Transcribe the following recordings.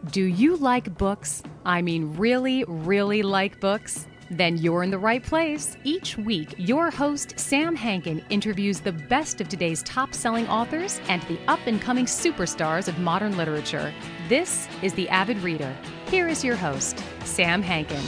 Do you like books? I mean, really, really like books? Then you're in the right place. Each week, your host, Sam Hankin, interviews the best of today's top-selling authors and the up-and-coming superstars of modern literature. This is The Avid Reader. Here is your host, Sam Hankin.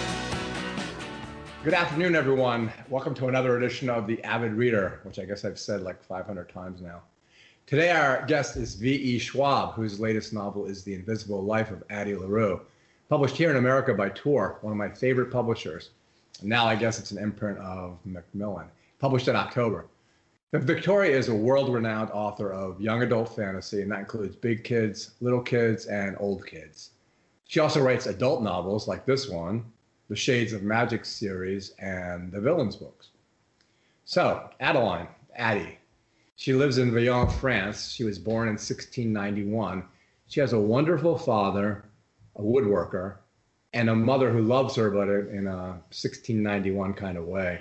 Good afternoon, everyone. Welcome to another edition of The Avid Reader, which I guess I've said like 500 times now. Today, our guest is V.E. Schwab, whose latest novel is The Invisible Life of Addie LaRue, published here in America by Tor, one of my favorite publishers. And now I guess it's an imprint of Macmillan, published in October. Now, Victoria is a world-renowned author of young adult fantasy, and that includes big kids, little kids, and old kids. She also writes adult novels like this one, the Shades of Magic series, and the Villains books. So, Adeline, Addie. She lives in Villon, France. She was born in 1691. She has a wonderful father, a woodworker, and a mother who loves her, but in a 1691 kind of way.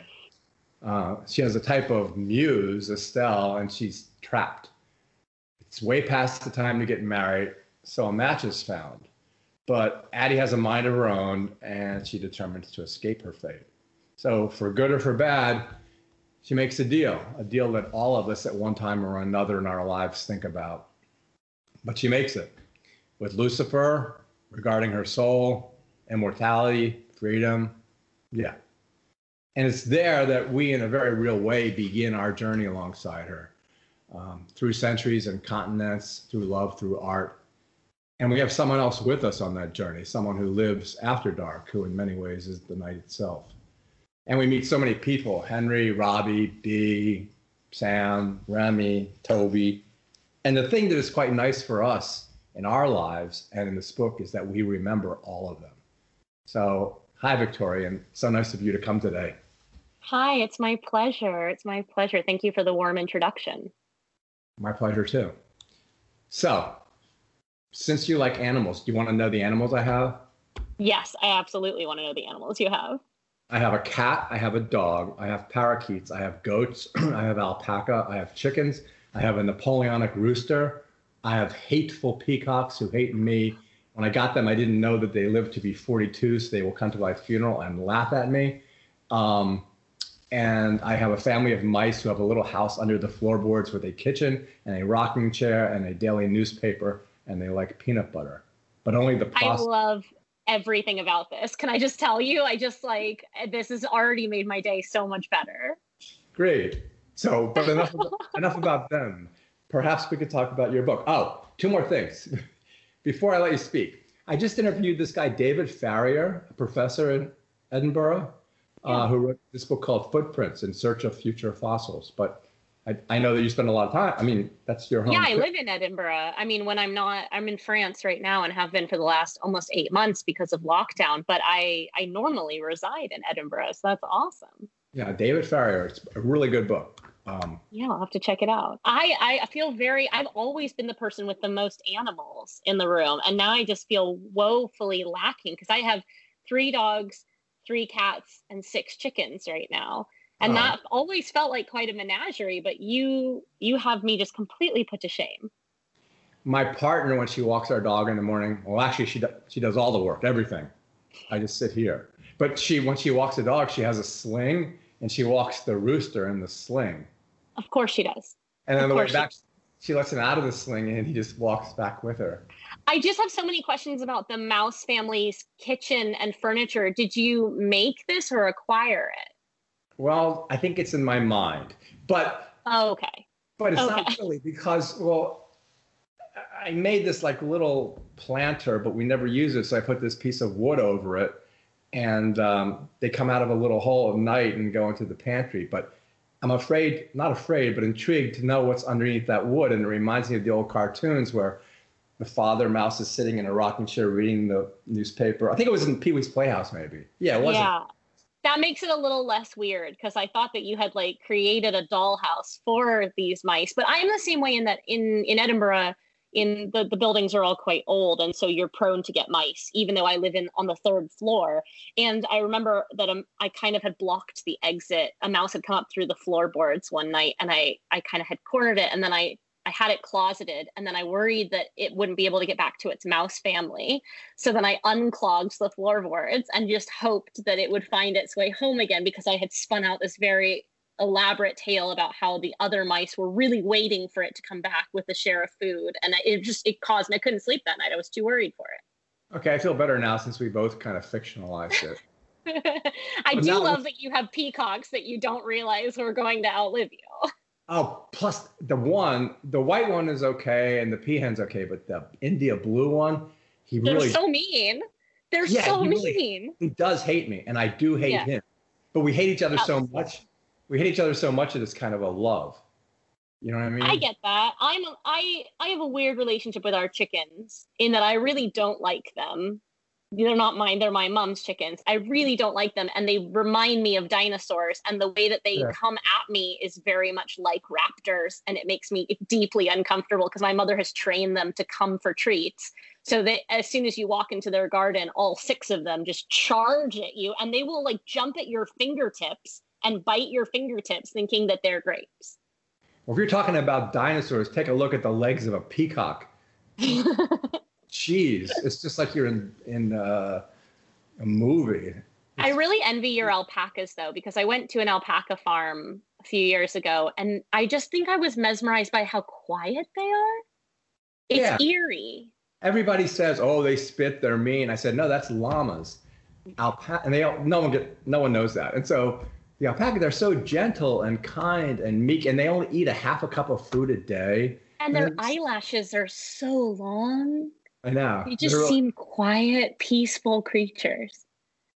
She has a type of muse, Estelle, and she's trapped. It's way past the time to get married, so a match is found. But Addie has a mind of her own, and she determines to escape her fate. So for good or for bad, she makes a deal that all of us at one time or another in our lives think about. But she makes it with Lucifer, regarding her soul, immortality, freedom. Yeah. And it's there that we, in a very real way, begin our journey alongside her, through centuries and continents, through love, through art. And we have someone else with us on that journey, someone who lives after dark, who in many ways is the night itself. And we meet so many people, Henry, Robbie, Bea, Sam, Remy, Toby. And the thing that is quite nice for us in our lives and in this book is that we remember all of them. So, hi, Victoria, and so nice of you to come today. Hi, it's my pleasure. It's my pleasure. Thank you for the warm introduction. My pleasure, too. So, since you like animals, do you want to know the animals I have? Yes, I absolutely want to know the animals you have. I have a cat, I have a dog, I have parakeets, I have goats, I have alpaca, I have chickens, I have a Napoleonic rooster, I have hateful peacocks who hate me. When I got them, I didn't know that they lived to be 42, so they will come to my funeral and laugh at me. And I have a family of mice who have a little house under the floorboards with a kitchen and a rocking chair and a daily newspaper, and they like peanut butter. But only the I love everything about this. Can I just tell you, this has already made my day so much better. Great. So, but enough about them. Perhaps we could talk about your book. Oh, two more things. Before I let you speak, I just interviewed this guy, David Farrier, a professor in Edinburgh, who wrote this book called Footprints in Search of Future Fossils. But I know that you spend a lot of time. I mean, that's your home. Yeah, I live in Edinburgh. I mean, when I'm in France right now and have been for the last almost 8 months because of lockdown, but I normally reside in Edinburgh. So that's awesome. Yeah, David Farrier. It's a really good book. Yeah, I'll have to check it out. I feel I've always been the person with the most animals in the room. And now I just feel woefully lacking because I have 3 dogs, 3 cats, and 6 chickens right now. And that always felt like quite a menagerie, but you have me just completely put to shame. My partner, when she walks our dog in the morning, well, actually, she does all the work, everything. I just sit here. But when she walks the dog, she has a sling, and she walks the rooster in the sling. Of course she does. And on the way back, she lets him out of the sling, and he just walks back with her. I just have so many questions about the mouse family's kitchen and furniture. Did you make this or acquire it? Well, I think it's in my mind, but okay. But it's not really because, well, I made this like little planter, but we never use it, so I put this piece of wood over it, and they come out of a little hole at night and go into the pantry. But I'm not afraid, but intrigued to know what's underneath that wood, and it reminds me of the old cartoons where the father mouse is sitting in a rocking chair reading the newspaper. I think it was in Pee-wee's Playhouse, maybe. Yeah, it wasn't. Yeah. That makes it a little less weird because I thought that you had like created a dollhouse for these mice. But I'm the same way in that in Edinburgh, the buildings are all quite old. And so you're prone to get mice, even though I live on the 3rd floor. And I remember that I kind of had blocked the exit. A mouse had come up through the floorboards one night and I kind of had cornered it. And then I I had it closeted, and then I worried that it wouldn't be able to get back to its mouse family. So then I unclogged the floorboards and just hoped that it would find its way home again, because I had spun out this very elaborate tale about how the other mice were really waiting for it to come back with a share of food. And it caused me, I couldn't sleep that night. I was too worried for it. Okay, I feel better now since we both kind of fictionalized it. I do love that you have peacocks that you don't realize are going to outlive you. Oh, plus the white one is okay and the peahen's okay, but the India blue one, they're so mean. They're so mean. He does hate me, and I do hate him. But we hate each other so much. We hate each other so much that it's kind of a love. You know what I mean? I get that. I have a weird relationship with our chickens in that I really don't like them. They're not mine. They're my mom's chickens. I really don't like them. And they remind me of dinosaurs. And the way that they come at me is very much like raptors. And it makes me deeply uncomfortable because my mother has trained them to come for treats. So that as soon as you walk into their garden, all 6 of them just charge at you. And they will like jump at your fingertips and bite your fingertips thinking that they're grapes. Well, if you're talking about dinosaurs, take a look at the legs of a peacock. Jeez, it's just like you're in a movie. I really envy your alpacas, though, because I went to an alpaca farm a few years ago, and I just think I was mesmerized by how quiet they are. It's eerie. Everybody says, "Oh, they spit, they're mean." I said, "No, that's llamas." Alpaca, and no one knows that. And so the alpaca, they're so gentle and kind and meek, and they only eat a half a cup of food a day. And their eyelashes are so long. I know. They just seem quiet, peaceful creatures.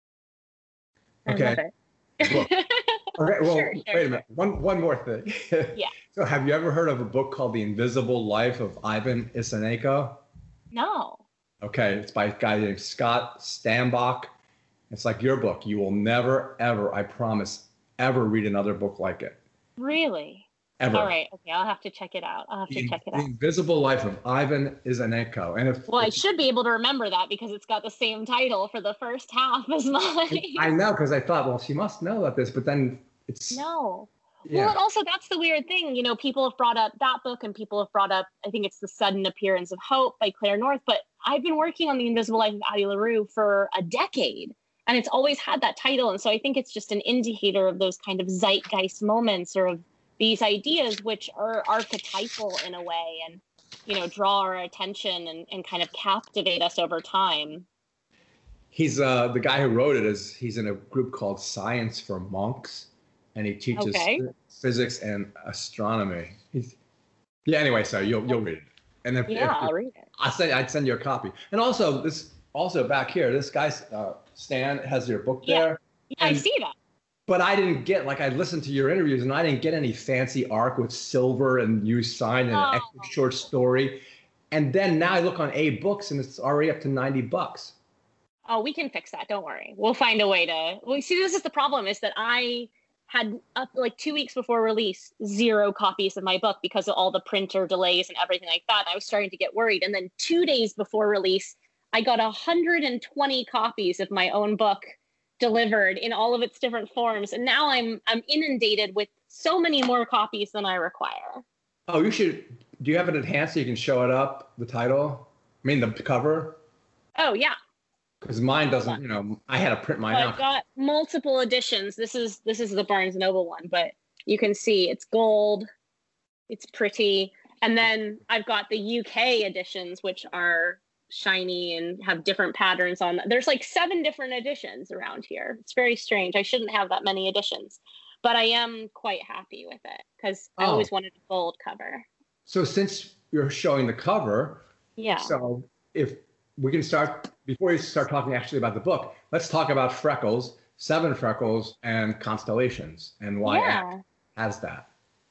Okay. I love it. Okay, well, sure. Wait a minute. One more thing. Yeah. So have you ever heard of a book called The Invisible Life of Ivan Iseneko? No. Okay, it's by a guy named Scott Stambach. It's like your book. You will never, ever, I promise, ever read another book like it. Really? Ever. All right. Okay. I'll have to check it out. The Invisible Life of Ivan Iseneko. And I should be able to remember that because it's got the same title for the first half as mine. I know, because I thought, well, she must know about this, but then it's... No. Yeah. Well, and also that's the weird thing. You know, people have brought up that book and people have brought up, I think it's The Sudden Appearance of Hope by Claire North, but I've been working on The Invisible Life of Addie LaRue for a decade. And it's always had that title. And so I think it's just an indicator of those kind of zeitgeist moments or of these ideas which are archetypal in a way and, you know, draw our attention and kind of captivate us over time. He's the guy who wrote it he's in a group called Science for Monks, and he teaches physics and astronomy. Anyway, so you'll read it. And I'll read it. I'd send you a copy. And also back here, this guy Stan has your book there. Yeah, I see that. But I didn't get, I listened to your interviews and I didn't get any fancy arc with silver and you signed an extra short story. And then now I look on A Books and it's already up to $90. Oh, we can fix that. Don't worry. We'll find a way to. Well, see, this is the problem is that I had up 2 weeks before release, 0 copies of my book because of all the printer delays and everything like that. I was starting to get worried. And then 2 days before release, I got 120 copies of my own book delivered in all of its different forms. And now I'm inundated with so many more copies than I require. Oh, you should. Do you have it enhanced so you can show it up, the title? I mean, the cover? Oh, yeah. Because mine doesn't, I had to print mine out. I've got multiple editions. This is the Barnes & Noble one, but you can see it's gold. It's pretty. And then I've got the UK editions, which are shiny and have different patterns on them. There's 7 different editions around here. It's very strange. I shouldn't have that many editions, but I am quite happy with it because I always wanted a gold cover. So since you're showing the cover, so if we can start, before you start talking actually about the book, let's talk about freckles, 7 freckles, and constellations, and why ACT has that.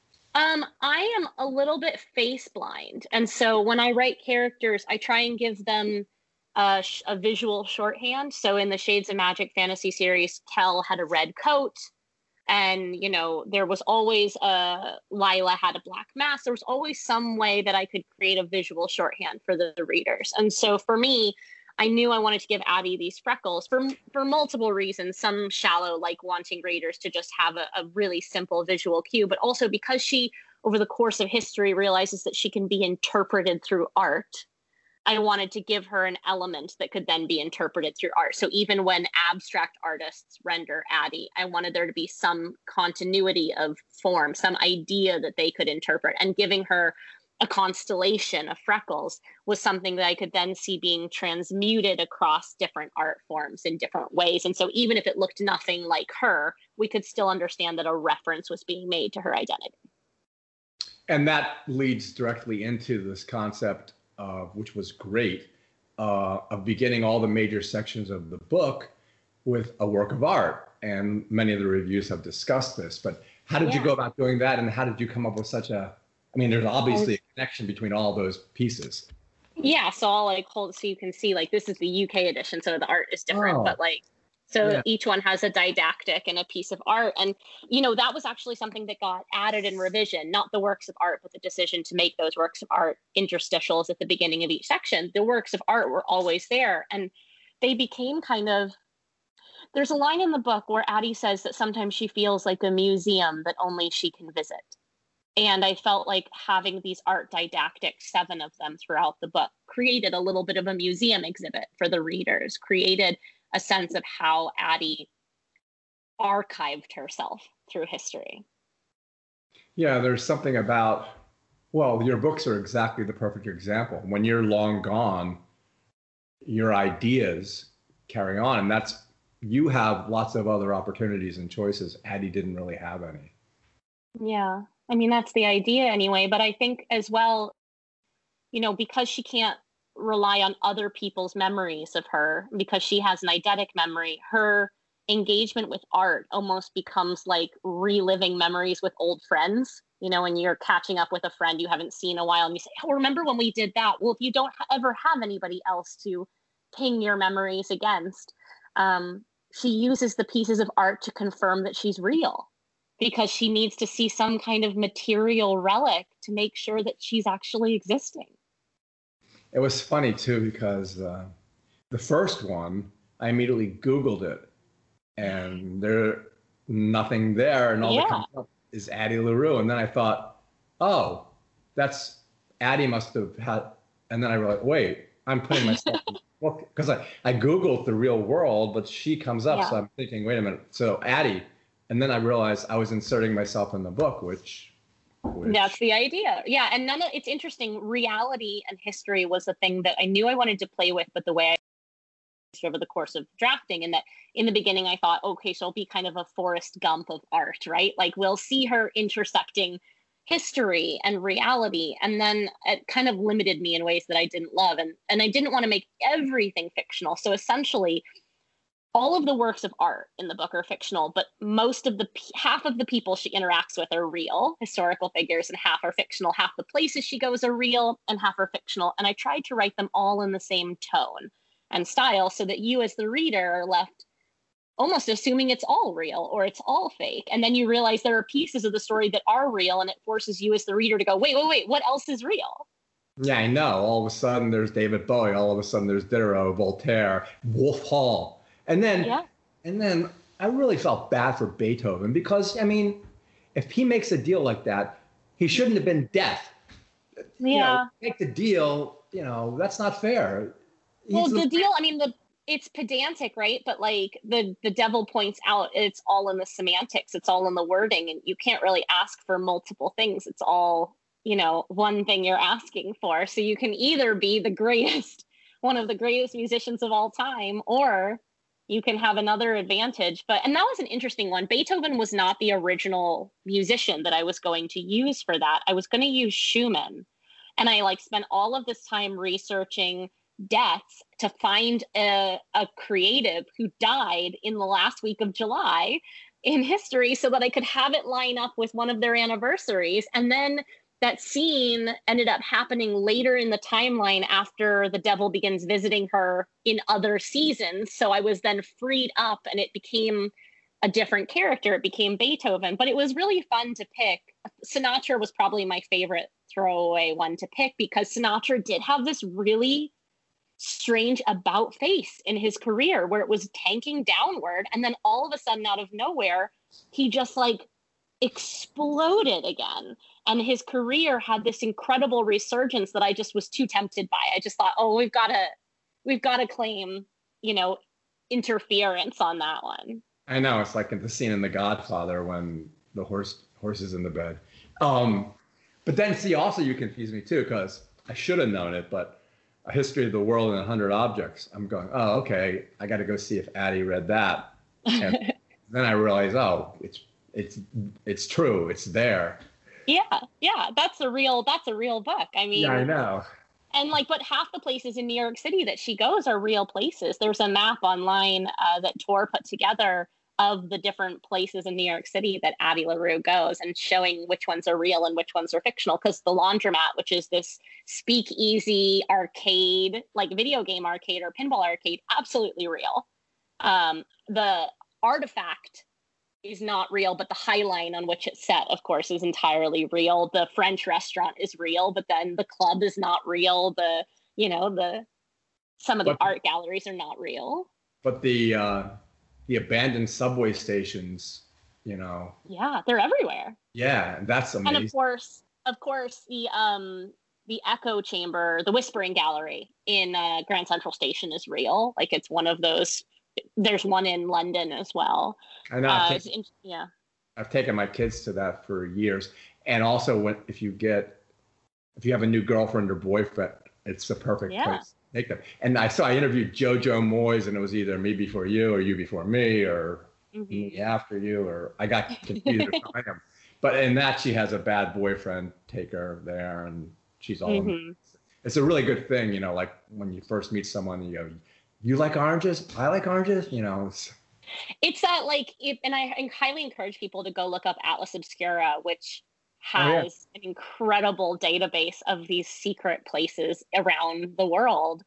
I am a little bit face blind. And so when I write characters, I try and give them a visual shorthand. So in the Shades of Magic fantasy series, Kel had a red coat. And, there was always Lila had a black mask. There was always some way that I could create a visual shorthand for the readers. And so for me, I knew I wanted to give Addie these freckles for multiple reasons. Some shallow, like wanting readers to just have a really simple visual cue, but also because she over the course of history realizes that she can be interpreted through art, I wanted to give her an element that could then be interpreted through art. So even when abstract artists render Addie, I wanted there to be some continuity of form, some idea that they could interpret. And giving her a constellation of freckles was something that I could then see being transmuted across different art forms in different ways. And so even if it looked nothing like her, we could still understand that a reference was being made to her identity. And that leads directly into this concept which was great, of beginning all the major sections of the book with a work of art. And many of the reviews have discussed this, but how did you go about doing that? And how did you come up with such a, I mean, there's obviously a connection between all those pieces. Yeah, so I'll like hold, so you can see like this is the UK edition, so the art is different, but like, so each one has a didactic and a piece of art. And, you know, that was actually something that got added in revision, not the works of art, but the decision to make those works of art interstitials at the beginning of each section. The works of art were always there. And they became kind of, there's a line in the book where Addie says that sometimes she feels like a museum that only she can visit. And I felt like having these art didactics, 7 of them throughout the book, created a little bit of a museum exhibit for the readers, created a sense of how Addie archived herself through history. Yeah, there's something about, well, your books are exactly the perfect example. When you're long gone, your ideas carry on, and that's, you have lots of other opportunities and choices. Addie didn't really have any. Yeah, I mean, that's the idea anyway, but I think as well, you know, because she can't rely on other people's memories of her, because she has an eidetic memory, her engagement with art almost becomes like reliving memories with old friends. You know, when you're catching up with a friend you haven't seen in a while and you say, oh, remember when we did that? Well, if you don't ever have anybody else to ping your memories against, she uses the pieces of art to confirm that she's real, because she needs to see some kind of material relic to make sure that she's actually existing. It was funny too, because the first one, I immediately Googled it, and there's nothing there, and all that comes up is Addie LaRue. And then I thought, oh, that's Addie must have had, and then I realized, wait, I'm putting myself in the book, because I Googled the real world, but she comes up, so I'm thinking, wait a minute, so Addie, and then I realized I was inserting myself in the book, which that's the idea. Yeah. And it's interesting. Reality and history was the thing that I knew I wanted to play with, but the way I over the course of drafting, and that in the beginning I thought, okay, she'll be kind of a Forrest Gump of art, right? Like we'll see her intersecting history and reality. And then it kind of limited me in ways that I didn't love. And I didn't want to make everything fictional. So essentially, all of the works of art in the book are fictional, but most of half of the people she interacts with are real historical figures, and half are fictional. Half the places she goes are real and half are fictional. And I tried to write them all in the same tone and style so that you as the reader are left almost assuming it's all real or it's all fake. And then you realize there are pieces of the story that are real, and it forces you as the reader to go, wait, what else is real? Yeah, I know. All of a sudden there's David Bowie. All of a sudden there's Diderot, Voltaire, Wolf Hall. And then I really felt bad for Beethoven, because, I mean, if he makes a deal like that, he shouldn't have been deaf. You know, make the deal, you know, that's not fair. Well, the deal, I mean, it's pedantic, right? But like the devil points out, it's all in the semantics. It's all in the wording, and you can't really ask for multiple things. It's all, you know, one thing you're asking for. So you can either be the greatest, one of the greatest musicians of all time, or you can have another advantage. And that was an interesting one. Beethoven was not the original musician that I was going to use for that. I was going to use Schumann. And I spent all of this time researching deaths to find a creative who died in the last week of July in history, so that I could have it line up with one of their anniversaries. And then that scene ended up happening later in the timeline after the devil begins visiting her in other seasons. So I was then freed up, and it became a different character. It became Beethoven, but it was really fun to pick. Sinatra was probably my favorite throwaway one to pick, because Sinatra did have this really strange about face in his career where it was tanking downward. And then all of a sudden, out of nowhere, he just exploded again. And his career had this incredible resurgence that I just was too tempted by. I just thought, oh, we've got to claim, you know, interference on that one. I know, it's like in the scene in The Godfather when the horse is in the bed. But then see, also you confuse me too, because I should have known it, but A History of the World in 100 Objects. I'm going, oh, okay, I got to go see if Addie read that. And then I realize, oh, it's true, it's there. Yeah, that's a real book. I mean, yeah, I know. And like, but half the places in New York City that she goes are real places. There's a map online that Tor put together of the different places in New York City that Addie LaRue goes, and showing which ones are real and which ones are fictional. Because the Laundromat, which is this speakeasy arcade, like video game arcade or pinball arcade, absolutely real. The Artifact is not real, but the High Line on which it's set, of course, is entirely real. The French restaurant is real, but then the club is not real. Some of the art galleries are not real. But the abandoned subway stations, you know. Yeah, they're everywhere. Yeah, that's amazing. And of course, the Echo Chamber, the Whispering Gallery in Grand Central Station is real. Like, it's one of those. There's one in London as well. I know. I've taken my kids to that for years. And also, if you have a new girlfriend or boyfriend, it's the perfect place to take them. And I interviewed JoJo Moyes, and it was either Me Before You or You Before Me or Me After You, or I got confused between them. But in that, she has a bad boyfriend take her there, and she's all. It's a really good thing, you know, like when you first meet someone, you go, you like oranges? I like oranges. You know, it's that and I highly encourage people to go look up Atlas Obscura, which has an incredible database of these secret places around the world.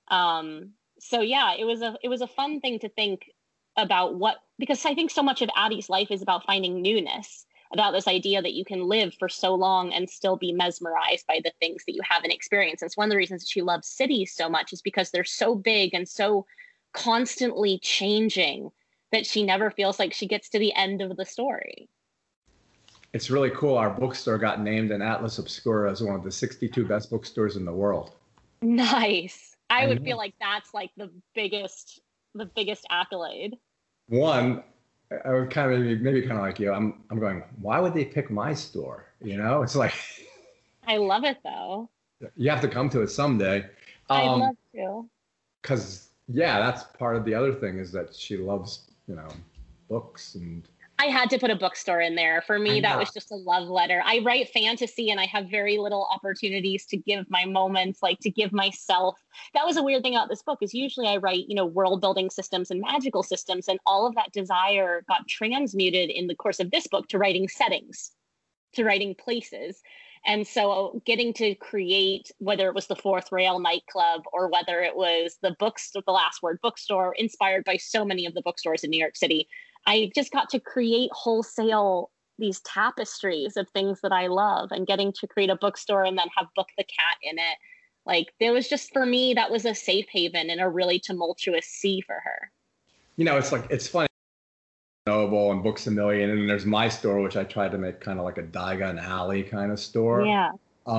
So yeah, it was a fun thing to think about, because I think so much of Addie's life is about finding newness, about this idea that you can live for so long and still be mesmerized by the things that you haven't experienced. And it's one of the reasons that she loves cities so much, is because they're so big and so constantly changing that she never feels like she gets to the end of the story. It's really cool. Our bookstore got named in Atlas Obscura as one of the 62 best bookstores in the world. Nice. I would feel like that's like the biggest accolade. One, I would maybe kind of like you. I'm going, why would they pick my store? You know, it's like. I love it though. You have to come to it someday. I'd love to. Because that's part of the other thing, is that she loves, you know, books. And I had to put a bookstore in there. For me, that was just a love letter. I write fantasy and I have very little opportunities to give my moments, like to give myself. That was a weird thing about this book, is usually I write, you know, world building systems and magical systems. And all of that desire got transmuted in the course of this book to writing settings, to writing places. And so getting to create, whether it was the Fourth Rail nightclub or whether it was the Last Word bookstore, inspired by so many of the bookstores in New York City, I just got to create wholesale these tapestries of things that I love, and getting to create a bookstore and then have Book the Cat in it. Like, there was just, for me, that was a safe haven in a really tumultuous sea for her. You know, it's funny. Noble and Books A Million, and then there's my store, which I tried to make kind of like a Diagon Alley kind of store. Yeah.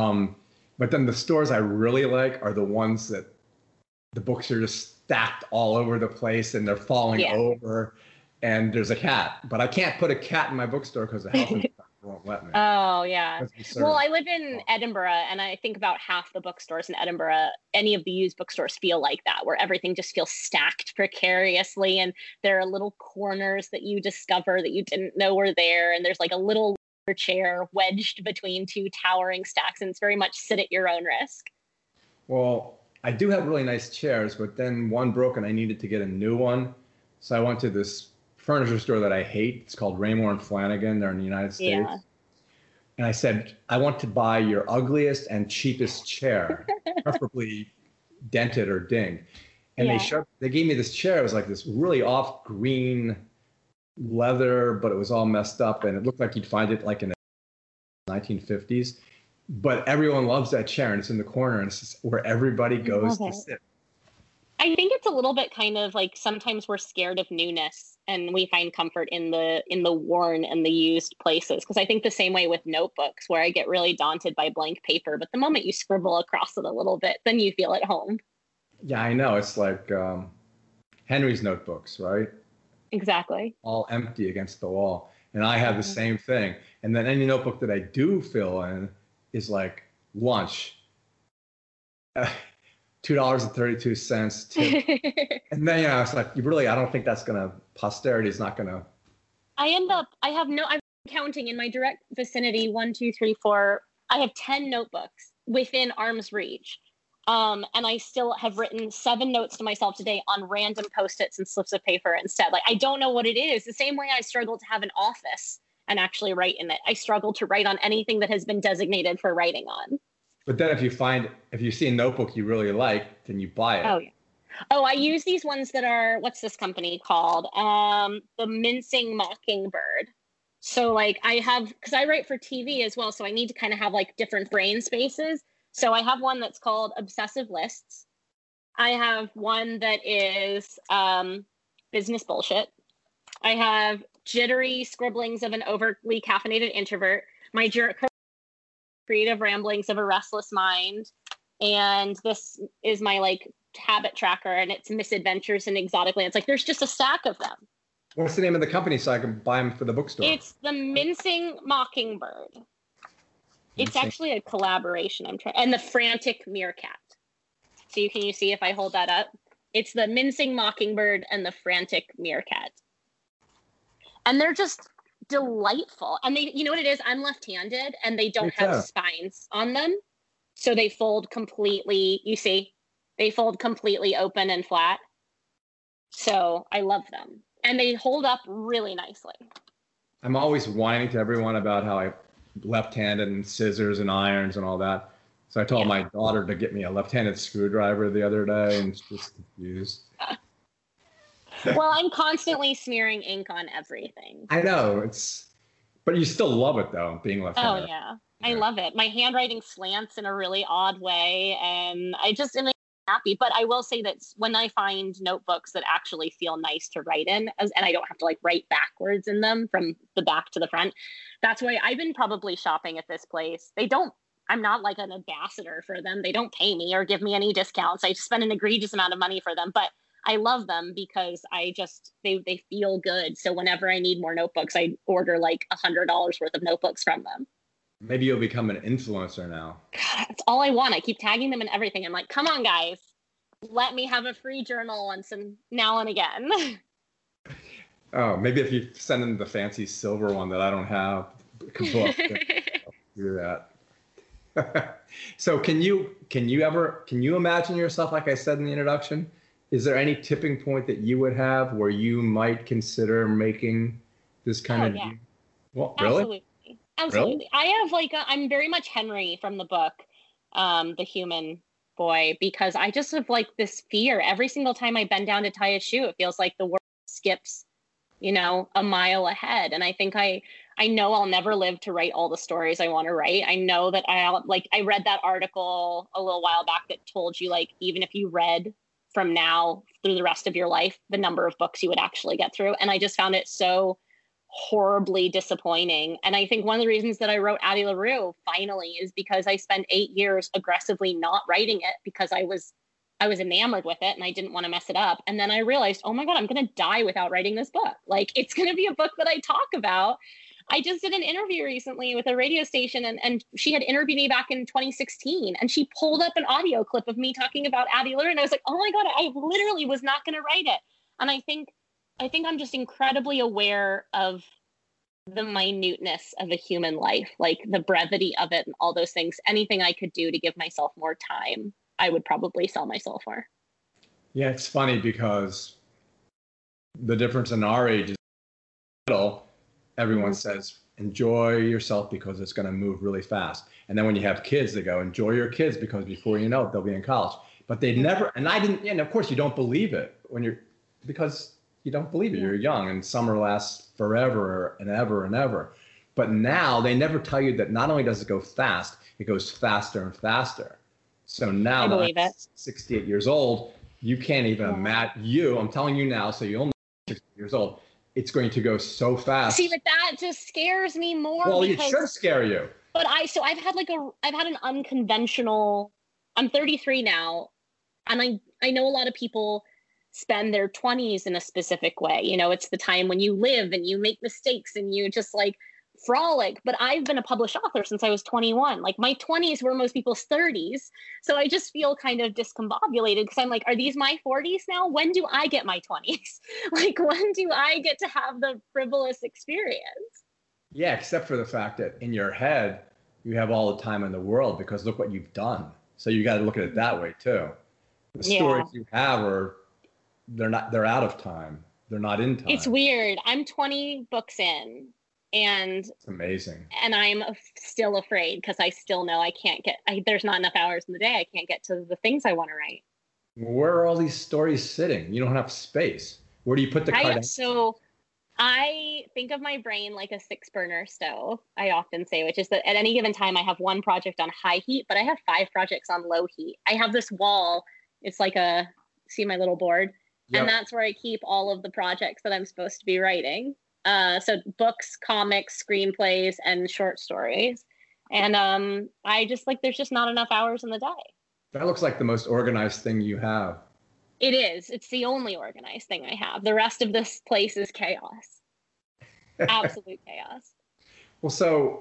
But then the stores I really like are the ones that the books are just stacked all over the place and they're falling over, and there's a cat. But I can't put a cat in my bookstore because the health insurance won't let me. Oh, yeah. Well, I live in Edinburgh, and I think about half the bookstores in Edinburgh, any of the used bookstores feel like that, where everything just feels stacked precariously, and there are little corners that you discover that you didn't know were there, and there's like a little chair wedged between two towering stacks, and it's very much sit at your own risk. Well, I do have really nice chairs, but then one broke and I needed to get a new one. So I went to this furniture store that I hate. It's called Raymour and Flanigan. They're in the United States. Yeah. And I said, I want to buy your ugliest and cheapest chair, preferably dented or dinged. And they gave me this chair. It was like this really off green leather, but it was all messed up, and it looked like you'd find it like in the 1950s. But everyone loves that chair, and it's in the corner, and it's just where everybody goes to sit. I think it's a little bit kind of like sometimes we're scared of newness and we find comfort in the worn and the used places. Because I think the same way with notebooks, where I get really daunted by blank paper, but the moment you scribble across it a little bit, then you feel at home. Yeah, I know. It's like Henry's notebooks, right? Exactly. All empty against the wall. And I have the same thing. And then any notebook that I do fill in is like lunch. $2.32 tip. And then, it's like, I don't think that's going to, posterity is not going to. I'm counting in my direct vicinity, 1, 2, 3, 4. I have 10 notebooks within arm's reach. And I still have written 7 notes to myself today on random Post-its and slips of paper instead. Like, I don't know what it is. The same way I struggle to have an office and actually write in it. I struggle to write on anything that has been designated for writing on. But then if you see a notebook you really like, then you buy it. Oh, yeah. Oh, I use these ones that are, what's this company called? The Mincing Mockingbird. So like because I write for TV as well. So I need to kind of have like different brain spaces. So I have one that's called Obsessive Lists. I have one that is Business Bullshit. I have Jittery Scribblings of an Overly Caffeinated Introvert. My Creative Ramblings of a Restless Mind. And this is my like habit tracker, and it's Misadventures in Exotic Lands. Like there's just a stack of them. What's the name of the company so I can buy them for the bookstore? It's the Mincing Mockingbird. It's actually a collaboration. And the Frantic Meerkat. So you see if I hold that up? It's the Mincing Mockingbird and the Frantic Meerkat. And they're just delightful. And they, you know what it is? I'm left-handed and they don't have spines on them. So they fold completely, they fold completely open and flat. So I love them. And they hold up really nicely. I'm always whining to everyone about how I left-handed and scissors and irons and all that. So I told my daughter to get me a left-handed screwdriver the other day, and she's confused. Well, I'm constantly smearing ink on everything. I know, but you still love it though, being left-handed. Oh yeah. I love it. My handwriting slants in a really odd way, and it makes me happy. But I will say that when I find notebooks that actually feel nice to write in, and I don't have to like write backwards in them from the back to the front, that's why I've been probably shopping at this place. I'm not like an ambassador for them. They don't pay me or give me any discounts. I spend an egregious amount of money for them, but I love them because they feel good. So whenever I need more notebooks, I order like $100 worth of notebooks from them. Maybe you'll become an influencer now. God, that's all I want. I keep tagging them in everything. I'm like, come on, guys. Let me have a free journal once and now and again. Oh, maybe if you send them the fancy silver one that I don't have, book, do that. So can you imagine yourself, like I said in the introduction, is there any tipping point that you would have where you might consider making this kind of? Yeah. Well, really? Absolutely. Really? I'm very much Henry from the book, The Human Boy, because I just have like this fear. Every single time I bend down to tie a shoe, it feels like the world skips, a mile ahead. And I think I know I'll never live to write all the stories I want to write. I know that I read that article a little while back that told you, like, even if you read from now through the rest of your life, the number of books you would actually get through. And I just found it so horribly disappointing. And I think one of the reasons that I wrote Addie LaRue finally is because I spent 8 years aggressively not writing it because I was enamored with it and I didn't want to mess it up. And then I realized, oh my God, I'm going to die without writing this book. Like, it's going to be a book that I talk about. I just did an interview recently with a radio station and she had interviewed me back in 2016 and she pulled up an audio clip of me talking about Addie LaRue. And I was like, oh my God, I literally was not going to write it. And I think I'm just incredibly aware of the minuteness of a human life, like the brevity of it and all those things. Anything I could do to give myself more time, I would probably sell my soul for. Yeah, it's funny because the difference in our age is little. Everyone says, enjoy yourself because it's going to move really fast. And then when you have kids, they go, enjoy your kids because before you know it, they'll be in college. But they never, and I didn't, and of course you don't believe it because you don't believe it. You're young and summer lasts forever and ever and ever. But now they never tell you that not only does it go fast, it goes faster and faster. So now that I'm 68 years old, You can't even imagine. I'm telling you now, so you'll know 60 years old. It's going to go so fast. See, but that just scares me more. Well, it should scare you. But I've had an unconventional, I'm 33 now, and I know a lot of people spend their 20s in a specific way. You know, it's the time when you live and you make mistakes and you just like frolic. But I've been a published author since I was 21. Like my 20s were most people's 30s. So I just feel kind of discombobulated because I'm like, are these my 40s now? When do I get my 20s? Like, when do I get to have the frivolous experience? Yeah, except for the fact that in your head, you have all the time in the world because look what you've done. So you got to look at it that way too. The stories you have they're out of time. They're not in time. It's weird. I'm 20 books in and it's amazing. And I'm still afraid because I still know there's not enough hours in the day. I can't get to the things I want to write. Where are all these stories sitting? You don't have space. Where do you put the card? So I think of my brain like a 6-burner stove, I often say, which is that at any given time I have one project on high heat, but I have 5 projects on low heat. I have this wall. It's like see my little board? Yep. And that's where I keep all of the projects that I'm supposed to be writing. So books, comics, screenplays, and short stories. And I just there's just not enough hours in the day. That looks like the most organized thing you have. It is. It's the only organized thing I have. The rest of this place is chaos. Absolute chaos. Well, so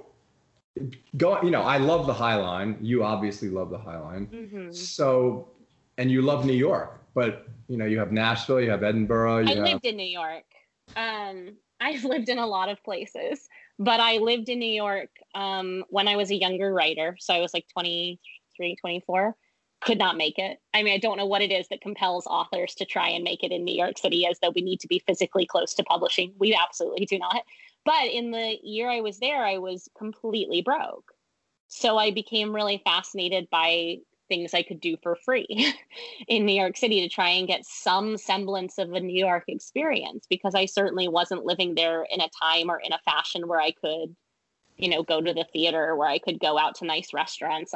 I love the High Line. You obviously love the High Line. Mm-hmm. So, and you love New York, but you have Nashville, you have Edinburgh. I lived in New York. I've lived in a lot of places, but I lived in New York when I was a younger writer. So I was like 23, 24. Could not make it. I mean, I don't know what it is that compels authors to try and make it in New York City as though we need to be physically close to publishing. We absolutely do not. But in the year I was there, I was completely broke. So I became really fascinated by things I could do for free in New York City to try and get some semblance of a New York experience, because I certainly wasn't living there in a time or in a fashion where I could, go to the theater, where I could go out to nice restaurants.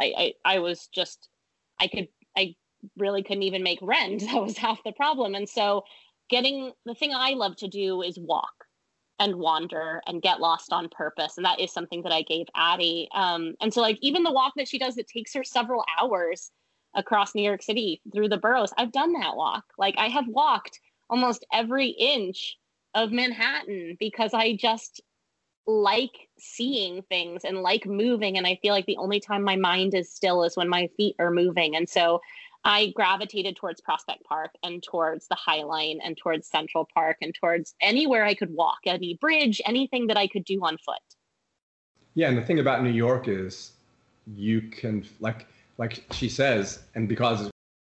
I really couldn't even make rent. That was half the problem. And so the thing I love to do is walk and wander and get lost on purpose. And that is something that I gave Addie. And so even the walk that she does, it takes her several hours across New York City through the boroughs. I've done that walk. I have walked almost every inch of Manhattan because I just like seeing things and like moving. And I feel like the only time my mind is still is when my feet are moving. And so I gravitated towards Prospect Park and towards the High Line and towards Central Park and towards anywhere I could walk, any bridge, anything that I could do on foot. Yeah. And the thing about New York is you can, like she says, and because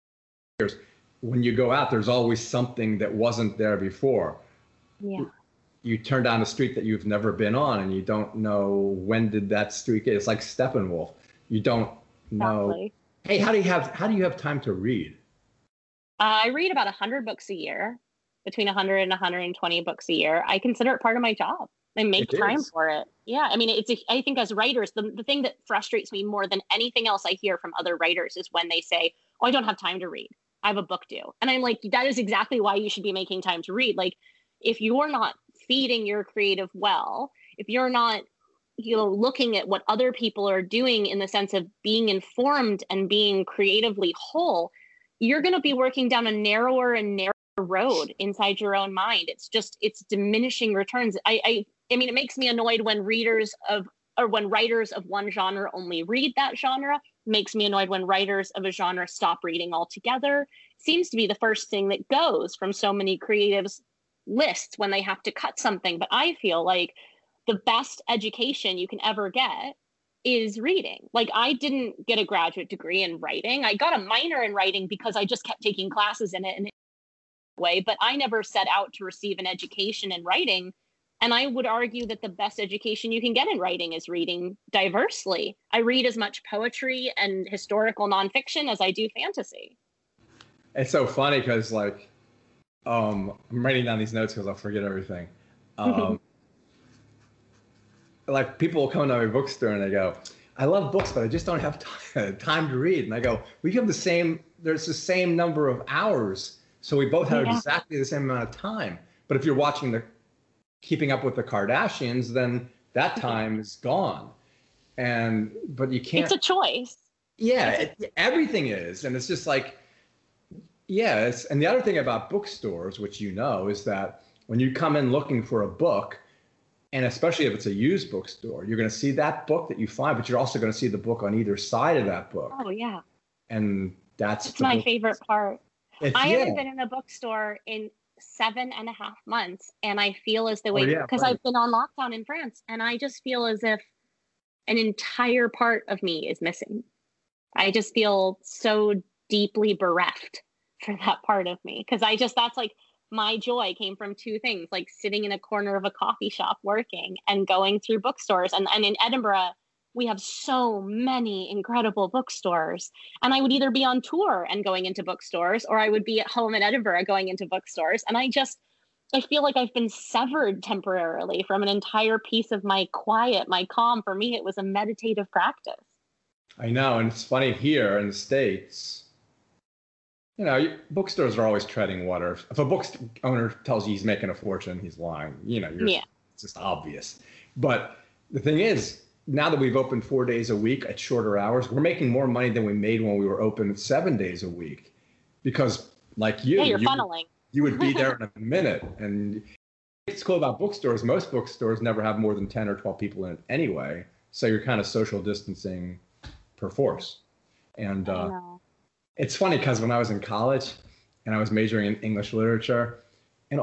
when you go out, there's always something that wasn't there before. Yeah. You turn down a street that you've never been on and you don't know when did that street get. It's like Steppenwolf. You don't know. Exactly. Hey, how do you have time to read? I read about 100 books a year, between 100 and 120 books a year. I consider it part of my job. I make time for it. Yeah. I mean, I think as writers, the thing that frustrates me more than anything else I hear from other writers is when they say, oh, I don't have time to read. I have a book due. And I'm like, that is exactly why you should be making time to read. If you're not feeding your creative well, if you're not looking at what other people are doing in the sense of being informed and being creatively whole, you're going to be working down a narrower and narrower road inside your own mind. It's diminishing returns. I mean, it makes me annoyed when writers of one genre only read that genre. It makes me annoyed when writers of a genre stop reading altogether. It seems to be the first thing that goes from so many creatives' lists when they have to cut something. But I feel like the best education you can ever get is reading. I didn't get a graduate degree in writing. I got a minor in writing because I just kept taking classes in it in a way, but I never set out to receive an education in writing. And I would argue that the best education you can get in writing is reading diversely. I read as much poetry and historical nonfiction as I do fantasy. It's so funny because I'm writing down these notes because I'll forget everything. People will come to my bookstore and they go, I love books, but I just don't have time to read. And I go, we have there's the same number of hours. So we both have exactly the same amount of time. But if you're watching Keeping Up with the Kardashians, then that time is gone. But you can't. It's a choice. Yeah, everything is. And it's just like, and the other thing about bookstores, which is that when you come in looking for a book, and especially if it's a used bookstore, you're going to see that book that you find, but you're also going to see the book on either side of that book. Oh, yeah. And that's my favorite part. I haven't been in a bookstore in 7.5 months, and I feel as the way, because I've been on lockdown in France, and I just feel as if an entire part of me is missing. I just feel so deeply bereft for that part of me, because that's like, my joy came from two things, like sitting in a corner of a coffee shop working and going through bookstores. And in Edinburgh, we have so many incredible bookstores. And I would either be on tour and going into bookstores, or I would be at home in Edinburgh going into bookstores. And I feel like I've been severed temporarily from an entire piece of my quiet, my calm. For me, it was a meditative practice. I know. And it's funny here in the States, bookstores are always treading water. If a book owner tells you he's making a fortune, he's lying. It's just obvious. But the thing is, now that we've opened 4 days a week at shorter hours, we're making more money than we made when we were open 7 days a week. Because like you're funneling. You would be there in a minute. And it's cool about bookstores. Most bookstores never have more than 10 or 12 people in it anyway. So you're kind of social distancing per force. And it's funny because when I was in college and I was majoring in English literature and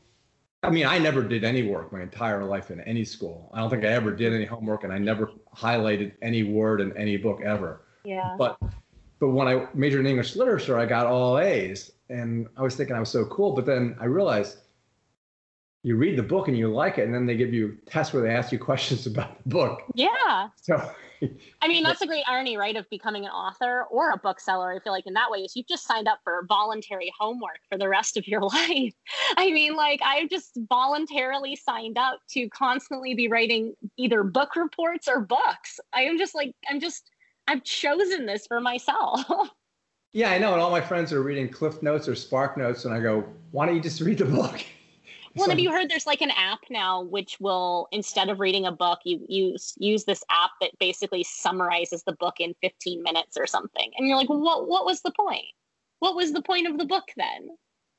I never did any work my entire life in any school. I don't think I ever did any homework, and I never highlighted any word in any book ever. Yeah. But when I majored in English literature, I got all A's, and I was thinking I was so cool. But then I realized you read the book and you like it, and then they give you tests where they ask you questions about the book. Yeah. So, that's a great irony, right, of becoming an author or a bookseller. I feel like in that way is you've just signed up for voluntary homework for the rest of your life. I've just voluntarily signed up to constantly be writing either book reports or books. I've chosen this for myself. Yeah, I know. And all my friends are reading Cliff Notes or Spark Notes, and I go, why don't you just read the book? Well, have you heard there's like an app now which will, instead of reading a book, you use this app that basically summarizes the book in 15 minutes or something. And you're like, what was the point? What was the point of the book then?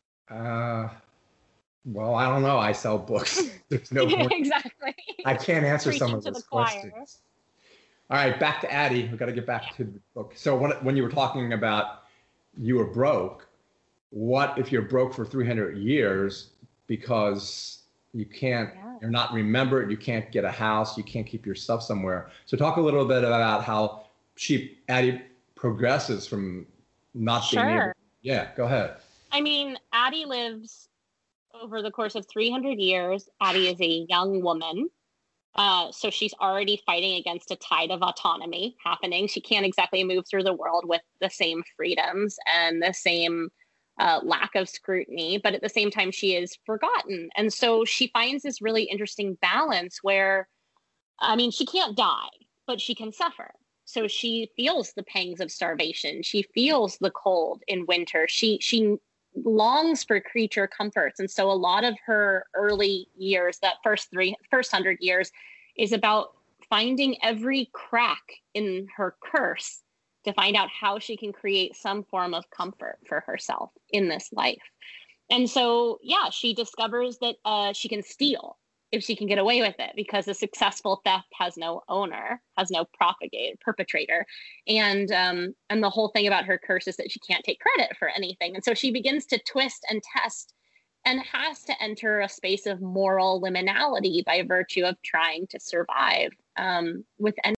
Well, I don't know. I sell books. There's no point. Exactly. I can't answer some of those questions. All right, back to Addie. We've got to get back to the book. So when you were talking about you were broke, what if you're broke for 300 years because you're not remembered, you can't get a house, you can't keep your stuff somewhere. So talk a little bit about how Addie progresses from not being able. Yeah, go ahead. Addie lives over the course of 300 years. Addie is a young woman. So she's already fighting against a tide of autonomy happening. She can't exactly move through the world with the same freedoms and the same lack of scrutiny, but at the same time, she is forgotten. And so she finds this really interesting balance where, she can't die, but she can suffer. So she feels the pangs of starvation. She feels the cold in winter. She longs for creature comforts. And so a lot of her early years, that first 100 years, is about finding every crack in her curse to find out how she can create some form of comfort for herself in this life. And so, she discovers that she can steal if she can get away with it, because a successful theft has no owner, has no perpetrator. And the whole thing about her curse is that she can't take credit for anything. And so she begins to twist and test and has to enter a space of moral liminality by virtue of trying to survive with any.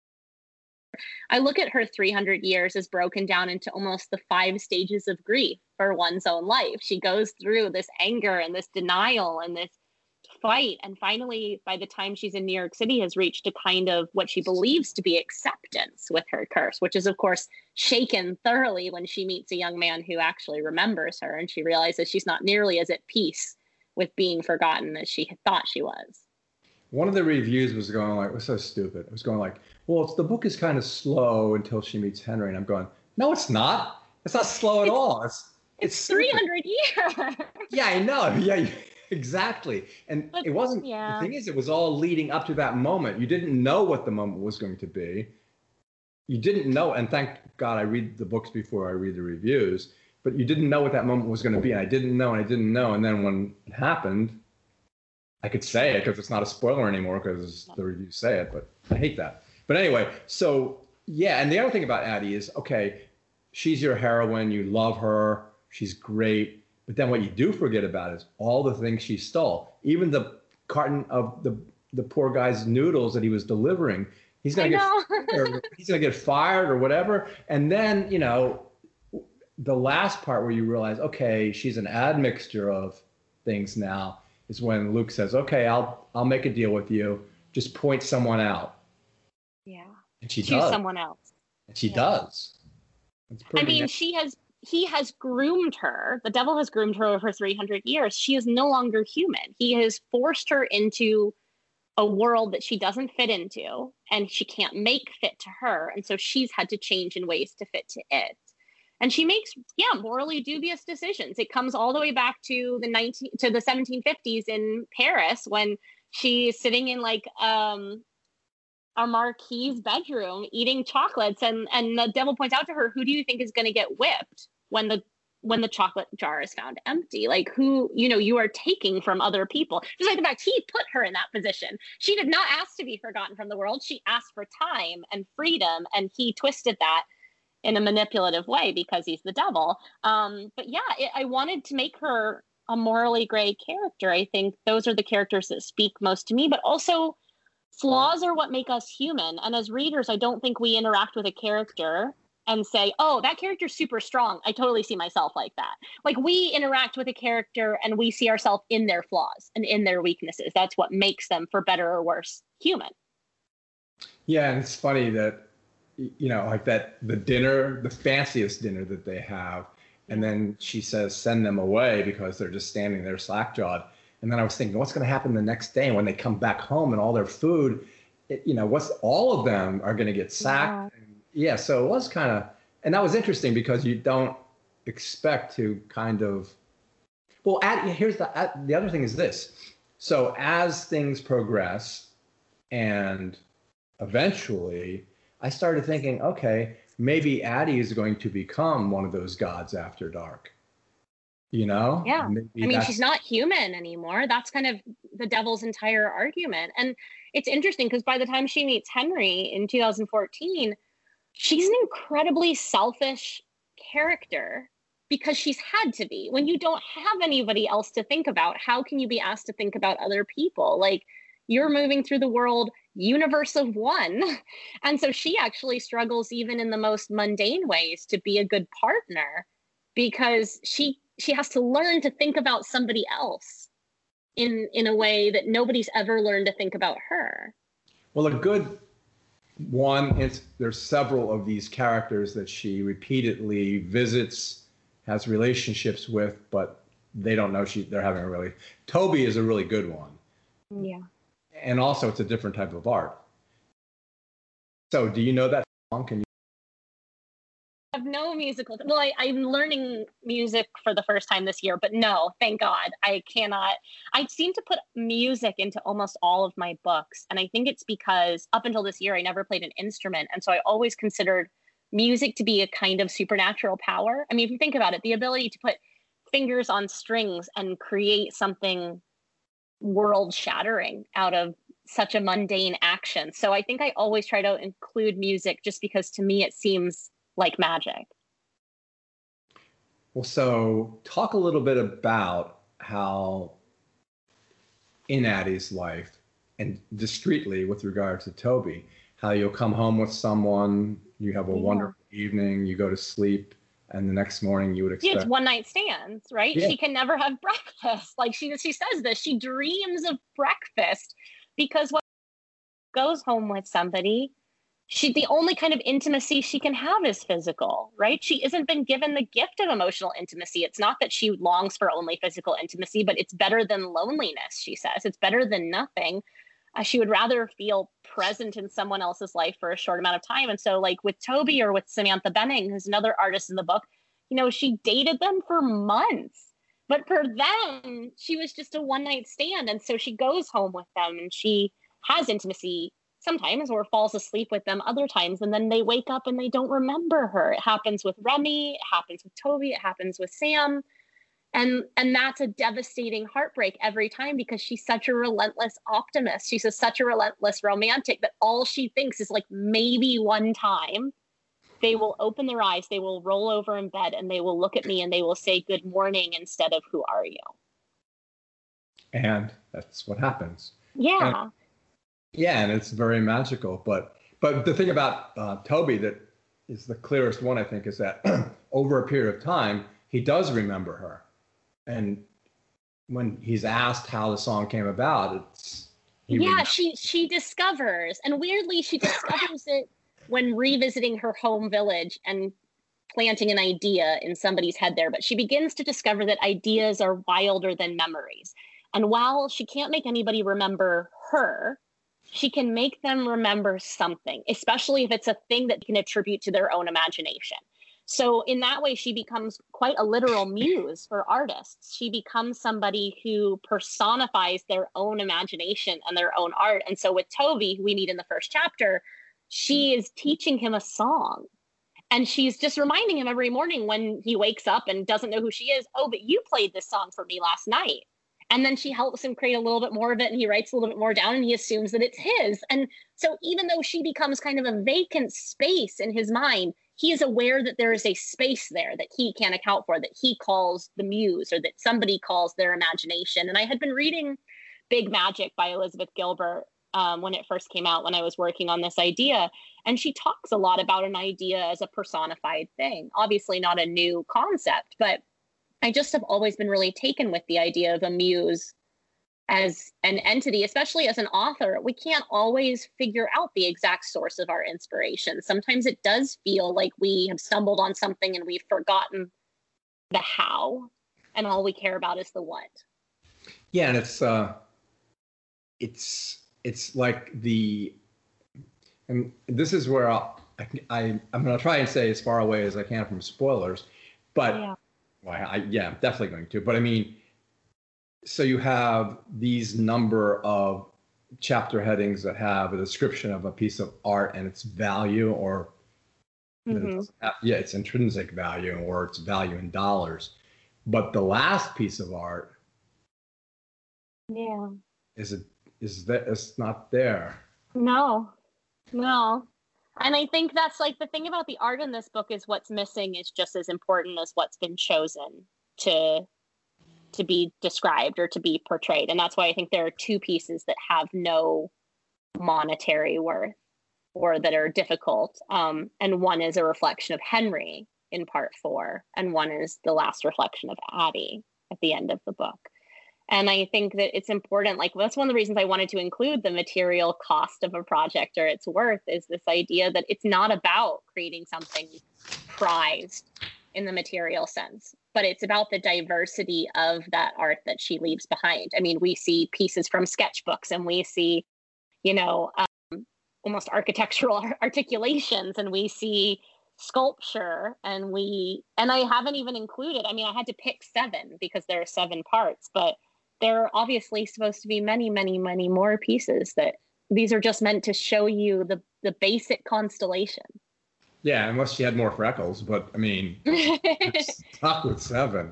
I look at her 300 years as broken down into almost the 5 stages of grief for one's own life. She goes through this anger and this denial and this fight. And finally, by the time she's in New York City, has reached a kind of what she believes to be acceptance with her curse, which is, of course, shaken thoroughly when she meets a young man who actually remembers her. And she realizes she's not nearly as at peace with being forgotten as she had thought she was. One of the reviews was going like, it was so stupid. It was going like, Well, the book is kind of slow until she meets Henry, and I'm going, no, it's not. It's not slow at all. It's 300 years. Yeah, I know. Yeah, exactly. And But it wasn't, the yeah, thing is, it was all leading up to that moment. You didn't know what the moment was going to be. You didn't know, and thank God I read the books before I read the reviews, but you didn't know what that moment was going to be. And I didn't know, and I didn't know. And then when it happened, I could say it because it's not a spoiler anymore because the reviews say it, but I hate that. But anyway, so yeah, and the other thing about Addie is, okay, she's your heroine, you love her, she's great, but then what you do forget about is all the things she stole. Even the carton of the poor guy's noodles that he was delivering, he's gonna get fired, he's gonna get fired or whatever. And then, you know, the last part where you realize, okay, she's an admixture of things now is when Luke says, okay, I'll make a deal with you. Just point someone out. Yeah. And she Choose does. someone else. And she does. I mean, he has groomed her. The devil has groomed her over 300 years. She is no longer human. He has forced her into a world that she doesn't fit into and she can't make fit to her. And so she's had to change in ways to fit to it. And she makes, yeah, morally dubious decisions. It comes all the way back to the 1750s in Paris when she's sitting in like our Marquis's bedroom eating chocolates, and the devil points out to her, who do you think is going to get whipped when the chocolate jar is found empty? Like, who, you know, you are taking from other people. Just like the fact he put her in that position. She did not ask to be forgotten from the world. She asked for time and freedom, and he twisted that in a manipulative way because he's the devil. But yeah, I wanted to make her a morally gray character. I think those are the characters that speak most to me, but also flaws are what make us human. And as readers, I don't think we interact with a character and say, oh, that character's super strong. I totally see myself like that. Like, we interact with a character and we see ourselves in their flaws and in their weaknesses. That's what makes them, for better or worse, human. Yeah, and it's funny that, you know, like that, the dinner, the fanciest dinner that they have, and then she says, send them away because they're just standing there slack-jawed. And then I was thinking, what's going to happen the next day when they come back home and all their food, you know, all of them are going to get sacked. Yeah, so it was kind of, and that was interesting because you don't expect to kind of, well, here's the other thing is this. So as things progress and eventually I started thinking, okay, maybe Addie is going to become one of those gods after dark. You know? Yeah. I mean, she's not human anymore. That's kind of the devil's entire argument. And it's interesting because by the time she meets Henry in 2014, she's an incredibly selfish character because she's had to be. When you don't have anybody else to think about, how can you be asked to think about other people? Like, you're moving through the world, universe of one. And so she actually struggles even in the most mundane ways to be a good partner because she has to learn to think about somebody else in a way that nobody's ever learned to think about her. Well, a good one is there's several of these characters that she repeatedly visits, has relationships with, but they don't know they're having a really. Toby is a really good one. Yeah. And also it's a different type of art. So do you know that song? Can you? I have no musical. Well, I'm learning music for the first time this year, but no, thank God, I cannot. I seem to put music into almost all of my books. And I think it's because up until this year, I never played an instrument. And so I always considered music to be a kind of supernatural power. I mean, if you think about it, the ability to put fingers on strings and create something world shattering out of such a mundane action. So I think I always try to include music just because to me it seems like magic. Well, so talk a little bit about how in Addie's life and discreetly with regard to Toby, how you'll come home with someone, you have a wonderful evening, you go to sleep, and the next morning you would expect. Yeah, it's one night stands, right? Yeah. She can never have breakfast. Like she says this, she dreams of breakfast because when she goes home with somebody, the only kind of intimacy she can have is physical, right? She hasn't been given the gift of emotional intimacy. It's not that she longs for only physical intimacy, but it's better than loneliness, she says. It's better than nothing. She would rather feel present in someone else's life for a short amount of time. And so like with Toby or with Samantha Benning, who's another artist in the book, she dated them for months. But for them, she was just a one-night stand. And so she goes home with them and she has intimacy sometimes or falls asleep with them other times. And then they wake up and they don't remember her. It happens with Remy. It happens with Toby. It happens with Sam. And that's a devastating heartbreak every time because she's such a relentless optimist. She's such a relentless romantic that all she thinks is like maybe one time they will open their eyes, they will roll over in bed and they will look at me and they will say good morning instead of who are you? And that's what happens. Yeah. And it's very magical. But the thing about Toby that is the clearest one, I think, is that over a period of time, he does remember her. And when he's asked how the song came about, she discovers, and weirdly, she discovers it when revisiting her home village and planting an idea in somebody's head there. But she begins to discover that ideas are wilder than memories. And while she can't make anybody remember her, she can make them remember something, especially if it's a thing that can attribute to their own imagination. So in that way, she becomes quite a literal muse for artists. She becomes somebody who personifies their own imagination and their own art. And so with Toby, who we meet in the first chapter, she is teaching him a song. And she's just reminding him every morning when he wakes up and doesn't know who she is, oh, but you played this song for me last night. And then she helps him create a little bit more of it and he writes a little bit more down and he assumes that it's his. And so even though she becomes kind of a vacant space in his mind, he is aware that there is a space there that he can't account for, that he calls the muse or that somebody calls their imagination. And I had been reading Big Magic by Elizabeth Gilbert when it first came out, when I was working on this idea. And she talks a lot about an idea as a personified thing. Obviously not a new concept, but I just have always been really taken with the idea of a muse as an entity, especially as an author. We can't always figure out the exact source of our inspiration. Sometimes it does feel like we have stumbled on something and we've forgotten the how, and all we care about is the what. Yeah, and it's like and this is where I'm going to try and stay as far away as I can from spoilers, but yeah. Well, I'm definitely going to. But I mean, so you have these number of chapter headings that have a description of a piece of art and its value, or its intrinsic value, or its value in dollars. But the last piece of art, it's not there. No. And I think that's like the thing about the art in this book is what's missing is just as important as what's been chosen to be described or to be portrayed. And that's why I think there are two pieces that have no monetary worth or that are difficult. And one is a reflection of Henry in part 4, and one is the last reflection of Addie at the end of the book. And I think that it's important, like that's one of the reasons I wanted to include the material cost of a project or its worth, is this idea that it's not about creating something prized in the material sense, but it's about the diversity of that art that she leaves behind. I mean, we see pieces from sketchbooks and we see, almost architectural articulations, and we see sculpture, and I haven't even included, I had to pick 7 because there are 7 parts, but there are obviously supposed to be many, many, many more pieces that these are just meant to show you the basic constellation. Yeah, unless she had more freckles, but stuck with 7.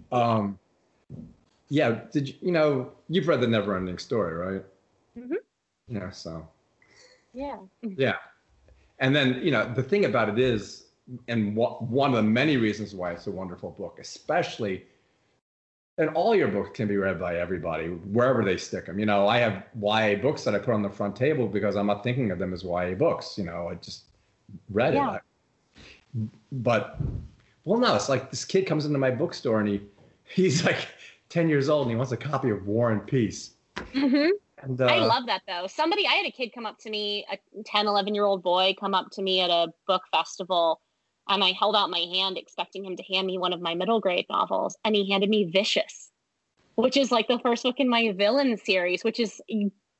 Did you've read The Neverending Story, right? Mm-hmm. Yeah, so. Yeah. Yeah. And then, the thing about it is, and one of the many reasons why it's a wonderful book, especially, and all your books can be read by everybody, wherever they stick them. I have YA books that I put on the front table because I'm not thinking of them as YA books. I just read it. But, no, it's like this kid comes into my bookstore and he's like 10 years old and he wants a copy of War and Peace. Mm-hmm. And, I love that, though. I had a kid come up to me, a 10, 11-year-old boy come up to me at a book festival, and I held out my hand expecting him to hand me one of my middle grade novels, and he handed me Vicious, which is like the first book in my villain series, which is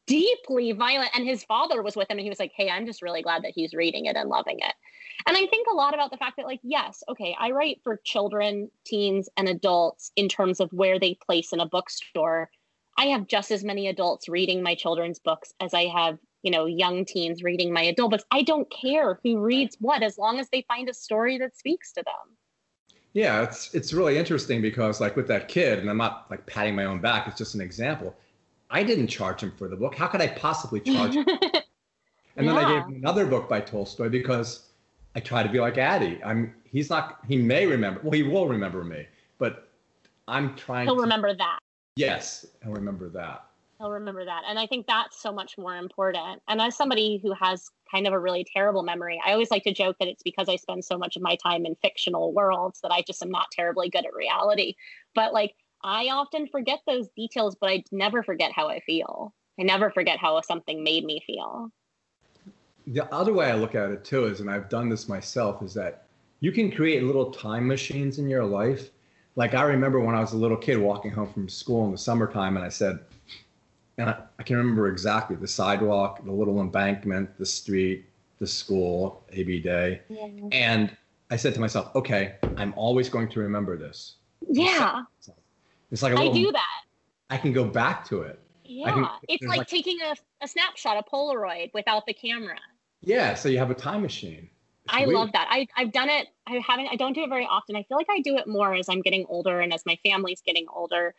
deeply violent. And his father was with him and he was like, hey, I'm just really glad that he's reading it and loving it. And I think a lot about the fact that, like, yes, okay, I write for children, teens, and adults in terms of where they place in a bookstore. I have just as many adults reading my children's books as I have, young teens reading my adult books. I don't care who reads what, as long as they find a story that speaks to them. Yeah, it's really interesting because, like, with that kid, and I'm not like patting my own back, it's just an example. I didn't charge him for the book. How could I possibly charge him? And then I gave him another book by Tolstoy because I try to be like Addie. He may remember, well, he will remember me, but I'm trying He'll remember that. Yes, he'll remember that. He'll remember that. And I think that's so much more important. And as somebody who has kind of a really terrible memory, I always like to joke that it's because I spend so much of my time in fictional worlds that I just am not terribly good at reality. But like, I often forget those details, but I never forget how I feel. I never forget how something made me feel. The other way I look at it too is, and I've done this myself, is that you can create little time machines in your life. Like, I remember when I was a little kid walking home from school in the summertime, and I said, and I can remember exactly the sidewalk, the little embankment, the street, the school, AB day. Yeah. And I said to myself, okay, I'm always going to remember this. Yeah. It's like I do that. I can go back to it. Yeah. It's like taking a snapshot, a Polaroid without the camera. Yeah. So you have a time machine. I love that. I've done it. I don't do it very often. I feel like I do it more as I'm getting older and as my family's getting older.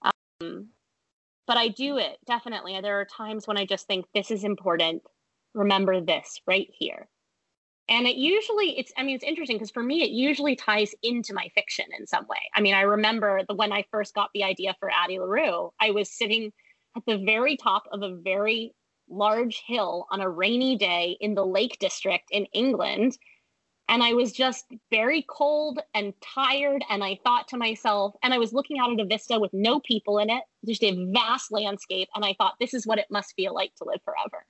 But I do it, definitely. There are times when I just think, this is important. Remember this right here. And it's interesting because for me, it usually ties into my fiction in some way. I mean, I remember when I first got the idea for Addie LaRue, I was sitting at the very top of a very large hill on a rainy day in the Lake District in England. And I was just very cold and tired. And I thought to myself, and I was looking out at a vista with no people in it, just a vast landscape. And I thought, this is what it must feel like to live forever.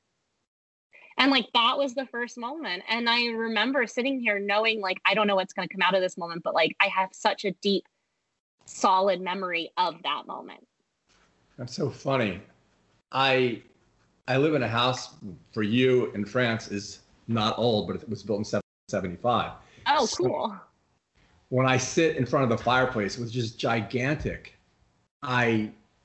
And like, that was the first moment. And I remember sitting here knowing, like, I don't know what's going to come out of this moment, but like, I have such a deep, solid memory of that moment. That's so funny. I live in a house, for you in France, is not old, but it was built in 1775. Oh, cool. So when I sit in front of the fireplace, which is gigantic, I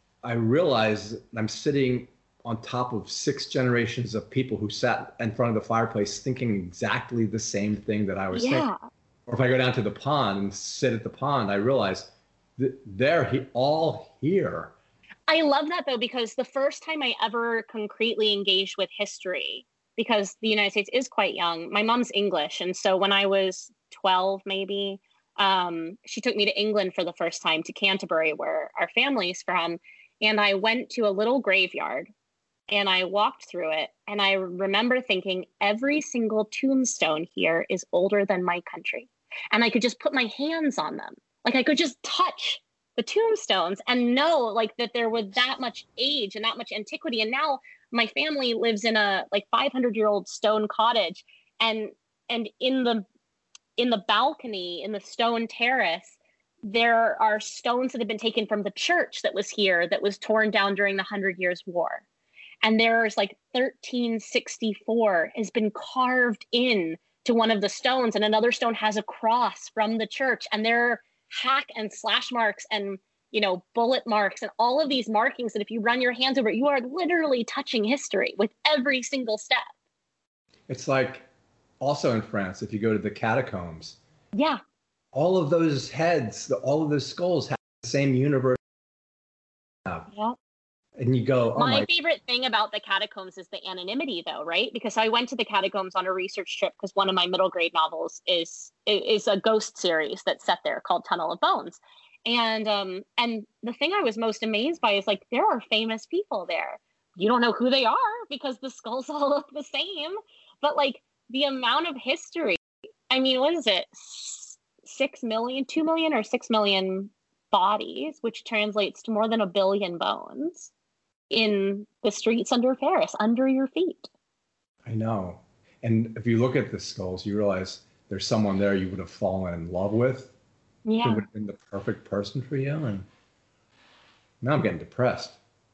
realize I'm sitting on top of 6 generations of people who sat in front of the fireplace thinking exactly the same thing that I was thinking. Or if I go down to the pond and sit at the pond, I realize that they're all here. I love that, though, because the first time I ever concretely engaged with history, because the United States is quite young, my mom's English. And so when I was 12, maybe, she took me to England for the first time, to Canterbury, where our family's from. And I went to a little graveyard and I walked through it. And I remember thinking, every single tombstone here is older than my country. And I could just put my hands on them. Like, I could just touch the tombstones and know, like, that there was that much age and that much antiquity. And now my family lives in a 500-year-old stone cottage, and in the balcony, in the stone terrace, there are stones that have been taken from the church that was here, that was torn down during the 100 Years' War. And there's 1364 has been carved in to one of the stones, and another stone has a cross from the church, and there are hack and slash marks and bullet marks and all of these markings that if you run your hands over it, you are literally touching history with every single step. It's like also in France, if you go to the catacombs, yeah, all of those heads, all of those skulls have the same universe. Yeah. And you go, oh my favorite thing about the catacombs is the anonymity, though, right? Because I went to the catacombs on a research trip because one of my middle grade novels is a ghost series that's set there called Tunnel of Bones. And the thing I was most amazed by is, there are famous people there. You don't know who they are because the skulls all look the same, but the amount of history. I mean, what is it? 6 million, 2 million or 6 million bodies, which translates to more than 1 billion bones in the streets under Paris, under your feet. I know. And if you look at the skulls, you realize there's someone there you would have fallen in love with. Yeah. Who would have been the perfect person for you. And now I'm getting depressed.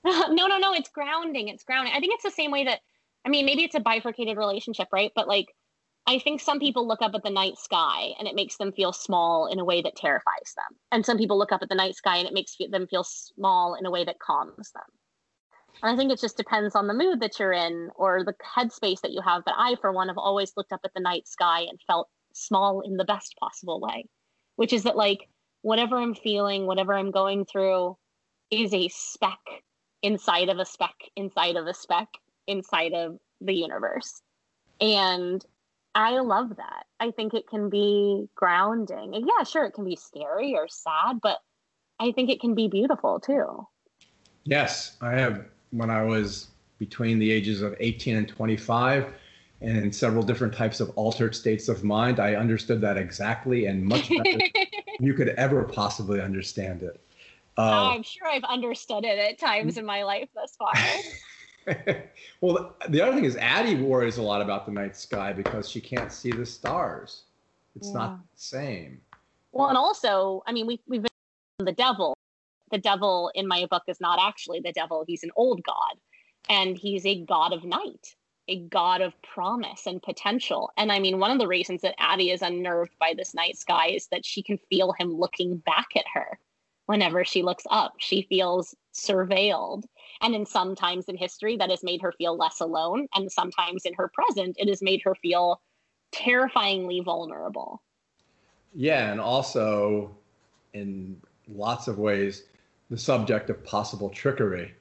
No. It's grounding. It's grounding. I think it's the same way that, I mean, maybe it's a bifurcated relationship, right? But like, I think some people look up at the night sky and it makes them feel small in a way that terrifies them. And some people look up at the night sky and it makes them feel small in a way that calms them. And I think it just depends on the mood that you're in or the headspace that you have. But I, for one, have always looked up at the night sky and felt small in the best possible way, which is that like whatever I'm feeling, whatever I'm going through is a speck inside of a speck inside of a speck inside of the universe. And I love that. I think it can be grounding. And yeah, sure, it can be scary or sad, but I think it can be beautiful too. Yes, I have. When I was between the ages of 18 and 25, and in several different types of altered states of mind, I understood that exactly and much better than you could ever possibly understand it. I'm sure I've understood it at times in my life thus far. Well, the other thing is Addie worries a lot about the night sky because she can't see the stars. It's not the same. Well, and also, I mean, we've been the devil. The devil in my book is not actually the devil. He's an old god, and he's a god of night, a god of promise and potential. And I mean, one of the reasons that Addie is unnerved by this night sky is that she can feel him looking back at her. Whenever she looks up, she feels surveilled. And in sometimes in history, that has made her feel less alone. And sometimes in her present, it has made her feel terrifyingly vulnerable. Yeah, and also in lots of ways, the subject of possible trickery,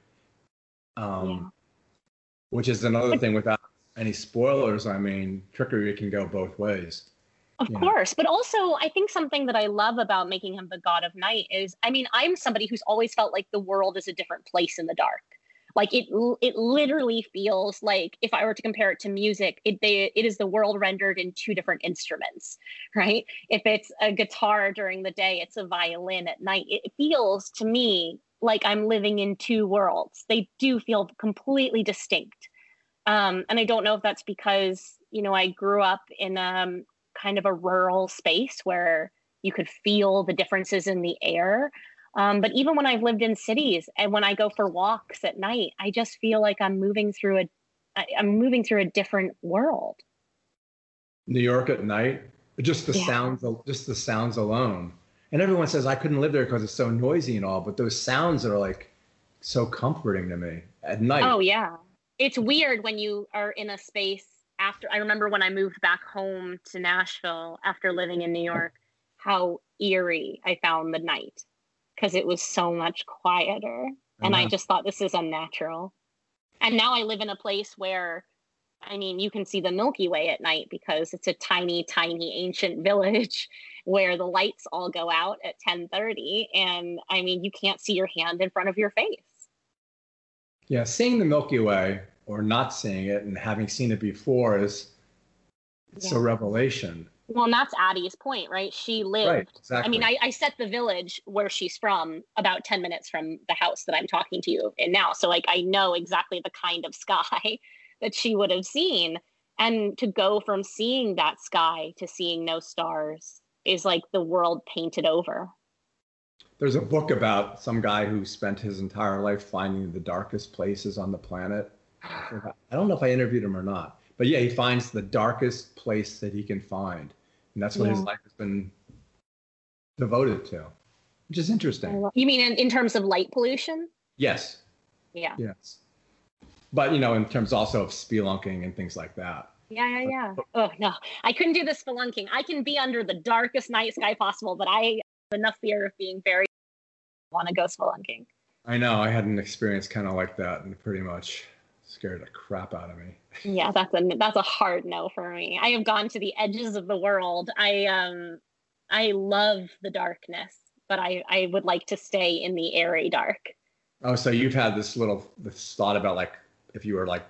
which is another thing without any spoilers. I mean, trickery can go both ways. Of course. But also, I think something that I love about making him the god of night is, I mean, I'm somebody who's always felt like the world is a different place in the dark. Like it literally feels like, if I were to compare it to music, it is the world rendered in two different instruments, right? If it's a guitar during the day, it's a violin at night. It feels to me like I'm living in two worlds. They do feel completely distinct. And I don't know if that's because, you know, I grew up in kind of a rural space where you could feel the differences in the air. But even when I've lived in cities and when I go for walks at night, I just feel like I'm moving through a different world. New York at night, just the sounds alone. And everyone says I couldn't live there because it's so noisy and all, but those sounds are like so comforting to me at night. Oh yeah. It's weird when you are in a space after. I remember when I moved back home to Nashville after living in New York, how eerie I found the night. Because it was so much quieter. And I just thought, this is unnatural. And now I live in a place where, I mean, you can see the Milky Way at night because it's a tiny, tiny ancient village where the lights all go out at 10:30. And I mean, you can't see your hand in front of your face. Yeah, seeing the Milky Way or not seeing it and having seen it before is a revelation. Well, and that's Addie's point, right? She lived. Right, exactly. I mean, I set the village where she's from about 10 minutes from the house that I'm talking to you in now. So like, I know exactly the kind of sky that she would have seen. And to go from seeing that sky to seeing no stars is like the world painted over. There's a book about some guy who spent his entire life finding the darkest places on the planet. I don't know if I interviewed him or not, but yeah, he finds the darkest place that he can find. And that's what his life has been devoted to, which is interesting. You mean in terms of light pollution? Yes. Yeah. Yes. But, you know, in terms also of spelunking and things like that. Yeah. Oh, no. I couldn't do the spelunking. I can be under the darkest night sky possible, but I have enough fear of being buried. I want to go spelunking. I know. I had an experience kind of like that and pretty much scared the crap out of me. Yeah, that's a hard no for me. I have gone to the edges of the world. I love the darkness, but I would like to stay in the airy dark. Oh, so you've had this thought about like if you were like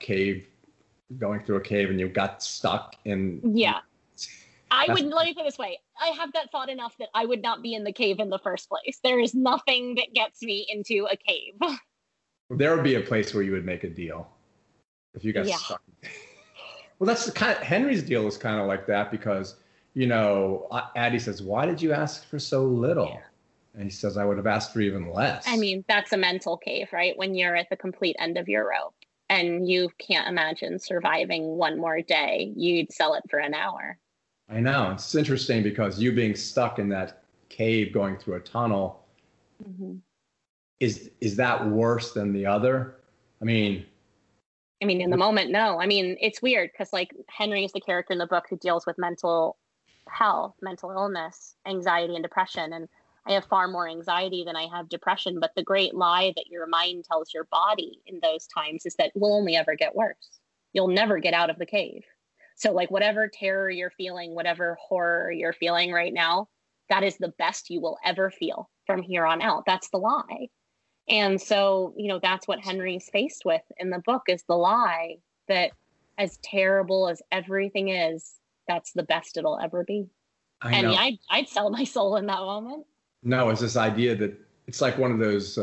going through a cave and you got stuck in. Yeah. Let me put it this way. I have that thought enough that I would not be in the cave in the first place. There is nothing that gets me into a cave. There would be a place where you would make a deal. If you got stuck. Well, that's the kind of Henry's deal is kind of like that because, you know, Addie says, why did you ask for so little? And he says, I would have asked for even less. I mean, that's a mental cave, right? When you're at the complete end of your rope and you can't imagine surviving one more day, you'd sell it for an hour. I know. It's interesting because you being stuck in that cave going through a tunnel, Mm-hmm. is that worse than the other? I mean, in the moment, no. I mean, it's weird because like Henry is the character in the book who deals with mental health, mental illness, anxiety, and depression. And I have far more anxiety than I have depression. But the great lie that your mind tells your body in those times is that it will only ever get worse. You'll never get out of the cave. So like whatever terror you're feeling, whatever horror you're feeling right now, that is the best you will ever feel from here on out. That's the lie. And so, that's what Henry's faced with in the book, is the lie that as terrible as everything is, that's the best it'll ever be. I know. I'd sell my soul in that moment. No, it's this idea that it's like one of those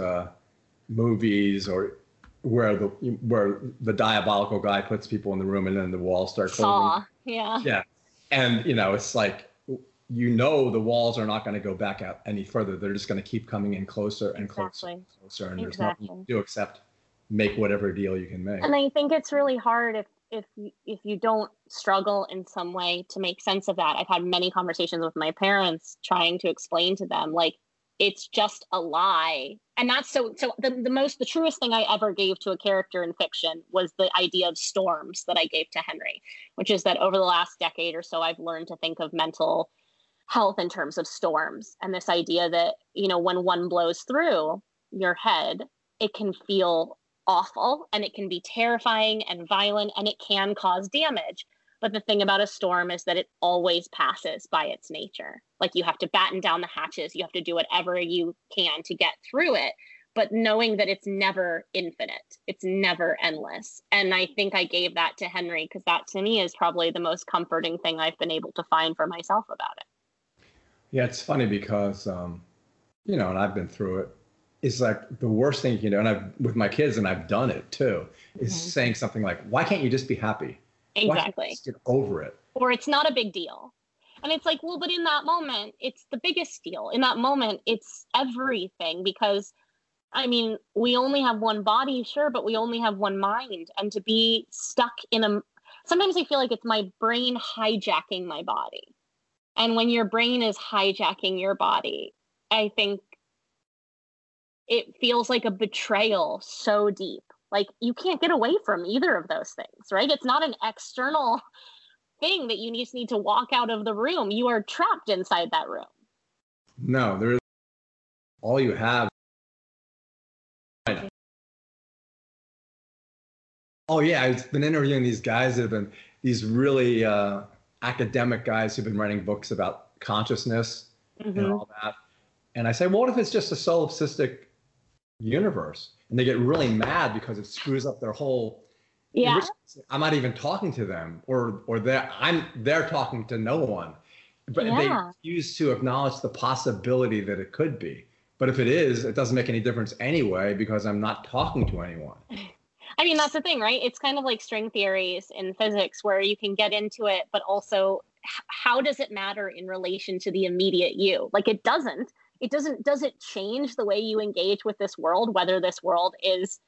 movies or where the diabolical guy puts people in the room and then the walls start closing. Saw, yeah. Yeah. And, it's like, the walls are not going to go back out any further. They're just going to keep coming in closer and closer and closer. And there's nothing to do except make whatever deal you can make. And I think it's really hard if you don't struggle in some way to make sense of that. I've had many conversations with my parents trying to explain to them, like, it's just a lie. And that's the truest thing I ever gave to a character in fiction was the idea of storms that I gave to Henry, which is that over the last decade or so, I've learned to think of mental health in terms of storms, and this idea that, when one blows through your head, it can feel awful and it can be terrifying and violent and it can cause damage. But the thing about a storm is that it always passes by its nature. Like, you have to batten down the hatches, you have to do whatever you can to get through it, but knowing that it's never infinite, it's never endless. And I think I gave that to Henry because that to me is probably the most comforting thing I've been able to find for myself about it. Yeah, it's funny because, and I've been through it. It's like the worst thing you can do, and with my kids, and I've done it too, is saying something like, why can't you just be happy? Exactly. Why can't you just get over it? Or it's not a big deal. And it's like, well, but in that moment, it's the biggest deal. In that moment, it's everything because, we only have one body, sure, but we only have one mind. And to be stuck sometimes I feel like it's my brain hijacking my body. And when your brain is hijacking your body, I think it feels like a betrayal so deep. Like, you can't get away from either of those things, right? It's not an external thing that you just need to walk out of the room. You are trapped inside that room. No, all you have. Oh yeah, I've been interviewing these guys that have been these really academic guys who've been writing books about consciousness and all that. And I say, well, what if it's just a solipsistic universe? And they get really mad because it screws up their whole. Yeah. I'm not even talking to them, or they're talking to no one. But they refuse to acknowledge the possibility that it could be. But if it is, it doesn't make any difference anyway because I'm not talking to anyone. That's the thing, right? It's kind of like string theories in physics where you can get into it, but also how does it matter in relation to the immediate you? Like, it doesn't. Does it change the way you engage with this world, whether this world is,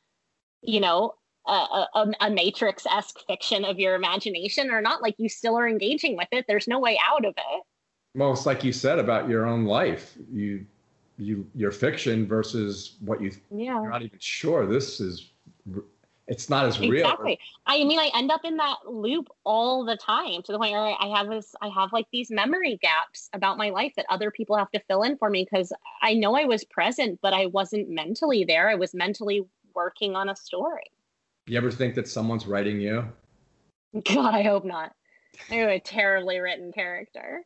a Matrix-esque fiction of your imagination or not? Like, you still are engaging with it. There's no way out of it. Well, it's like you said about your own life. Your fiction versus what you're not even sure. It's not as real. Exactly. I end up in that loop all the time to the point where I have like these memory gaps about my life that other people have to fill in for me because I know I was present, but I wasn't mentally there. I was mentally working on a story. You ever think that someone's writing you? God, I hope not. I'm a terribly written character.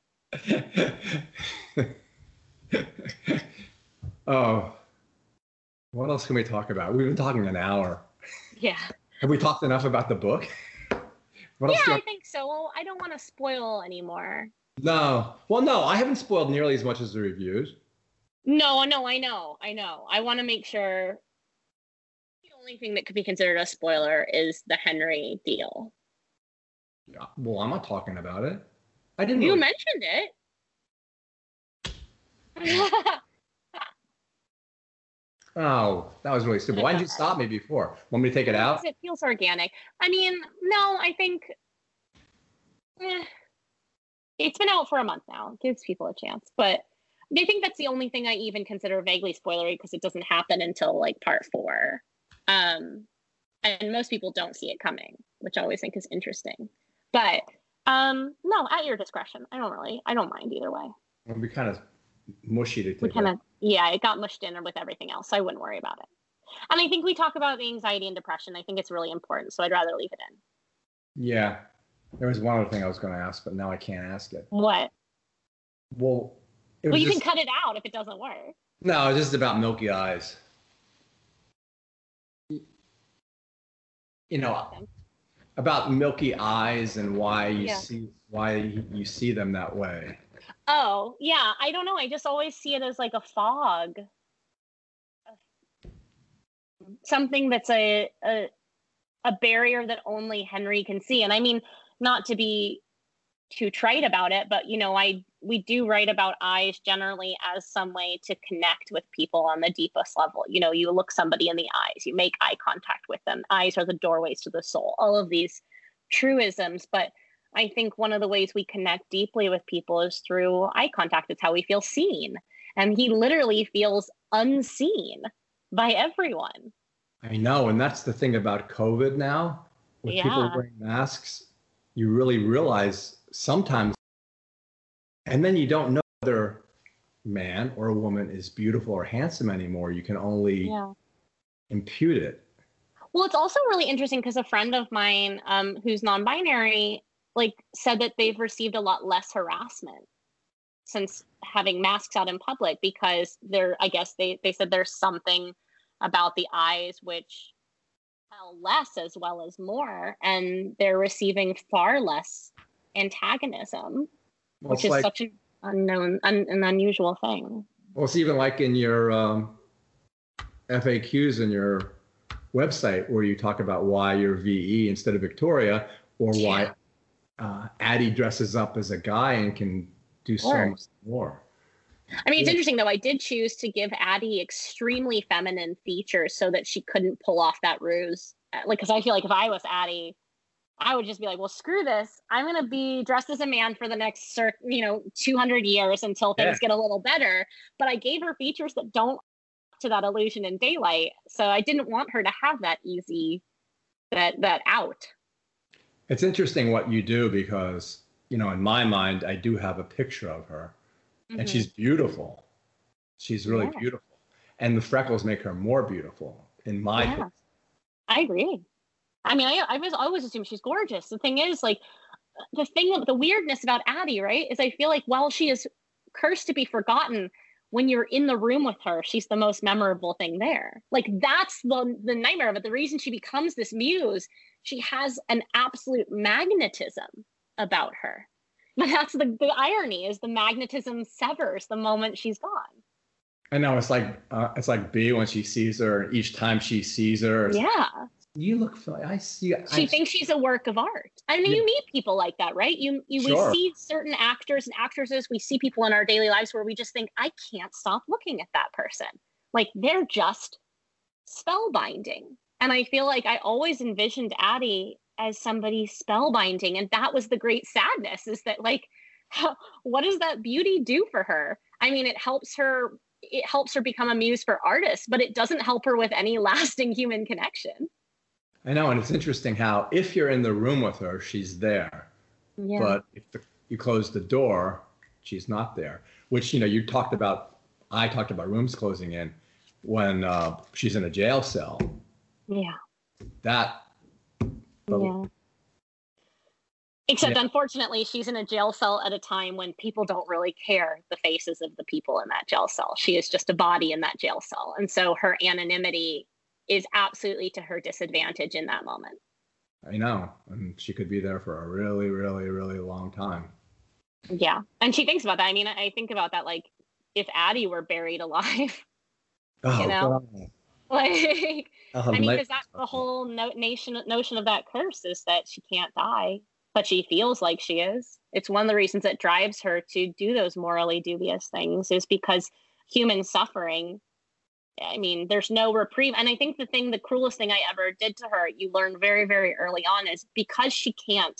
Oh, what else can we talk about? We've been talking an hour. Yeah. Have we talked enough about the book? I think so. I don't want to spoil anymore. No. Well, no, I haven't spoiled nearly as much as the reviews. No, I know. I want to make sure. The only thing that could be considered a spoiler is the Henry deal. Yeah. Well, I'm not talking about it. I didn't. You mentioned it. Oh, that was really stupid. Why didn't you stop me before? Want me to take it Because out? it feels organic. I mean, no, I think it's been out for a month now. It gives people a chance, but I think that's the only thing I even consider vaguely spoilery because it doesn't happen until like part 4. And most people don't see it coming, which I always think is interesting. But no, at your discretion. I don't mind either way. It'll be kind of mushy to We take kind out. of, yeah, it got mushed in with everything else, so I wouldn't worry about it. And I think we talk about the anxiety and depression. I think it's really important, so I'd rather leave it in. Yeah. There was one other thing I was going to ask, but now I can't ask it. What? Well, it Well, was you just, can cut it out if it doesn't work. no, it's just about milky eyes. You know, about milky eyes and why you Yeah. see them that way. Oh, yeah. I don't know. I just always see it as like a fog. Something that's a barrier that only Henry can see. And I mean, not to be too trite about it, but we do write about eyes generally as some way to connect with people on the deepest level. You look somebody in the eyes, you make eye contact with them. Eyes are the doorways to the soul. All of these truisms, but I think one of the ways we connect deeply with people is through eye contact. It's how we feel seen. And he literally feels unseen by everyone. I know, and that's the thing about COVID now. With people Yeah. wearing masks, you really realize sometimes, and then you don't know whether man or a woman is beautiful or handsome anymore. You can only impute it. Well, it's also really interesting because a friend of mine who's non-binary said that they've received a lot less harassment since having masks out in public because I guess they said there's something about the eyes which tell less as well as more, and they're receiving far less antagonism, Well, which it's is like, such an unusual thing. well, it's even like in your FAQs in your website where you talk about why you're VE instead of Victoria, or why Addie dresses up as a guy and can do so much more. I mean, it's interesting though. I did choose to give Addie extremely feminine features so that she couldn't pull off that ruse. Because I feel like if I was Addie, I would just be like, well, screw this. I'm going to be dressed as a man for the next 200 years until things get a little better. But I gave her features that don't to that illusion in daylight. So I didn't want her to have that easy, that out. It's interesting what you do because, in my mind, I do have a picture of her. And she's beautiful. She's really beautiful. And the freckles make her more beautiful in my case. I agree. I mean, I always assume she's gorgeous. The thing is, the weirdness about Addie, right, is I feel like while she is cursed to be forgotten, when you're in the room with her, she's the most memorable thing there. That's the nightmare of it. The reason she becomes this muse, she has an absolute magnetism about her. But that's the irony is the magnetism severs the moment she's gone. I know, it's like B when she sees her, each time she sees her. You look, I see. She thinks she's a work of art. I mean, you meet people like that, right? We see certain actors and actresses, we see people in our daily lives where we just think, I can't stop looking at that person. They're just spellbinding. And I feel like I always envisioned Addie as somebody spellbinding. And that was the great sadness is that what does that beauty do for her? I mean, it helps her become a muse for artists, but it doesn't help her with any lasting human connection. I know. And it's interesting how if you're in the room with her, she's there. Yeah. But if you close the door, she's not there, which, I talked about rooms closing in when she's in a jail cell. Yeah. Except, unfortunately, she's in a jail cell at a time when people don't really care the faces of the people in that jail cell. She is just a body in that jail cell. And so her anonymity is absolutely to her disadvantage in that moment. I know. And she could be there for a really, really, really long time. Yeah. And she thinks about that. I mean, I think about that, if Addie were buried alive, God. Because that's the whole notion of that curse is that she can't die, but she feels like she is. It's one of the reasons that drives her to do those morally dubious things is because human suffering I mean, there's no reprieve. And I think the cruelest thing I ever did to her, you learn very, very early on, is because she can't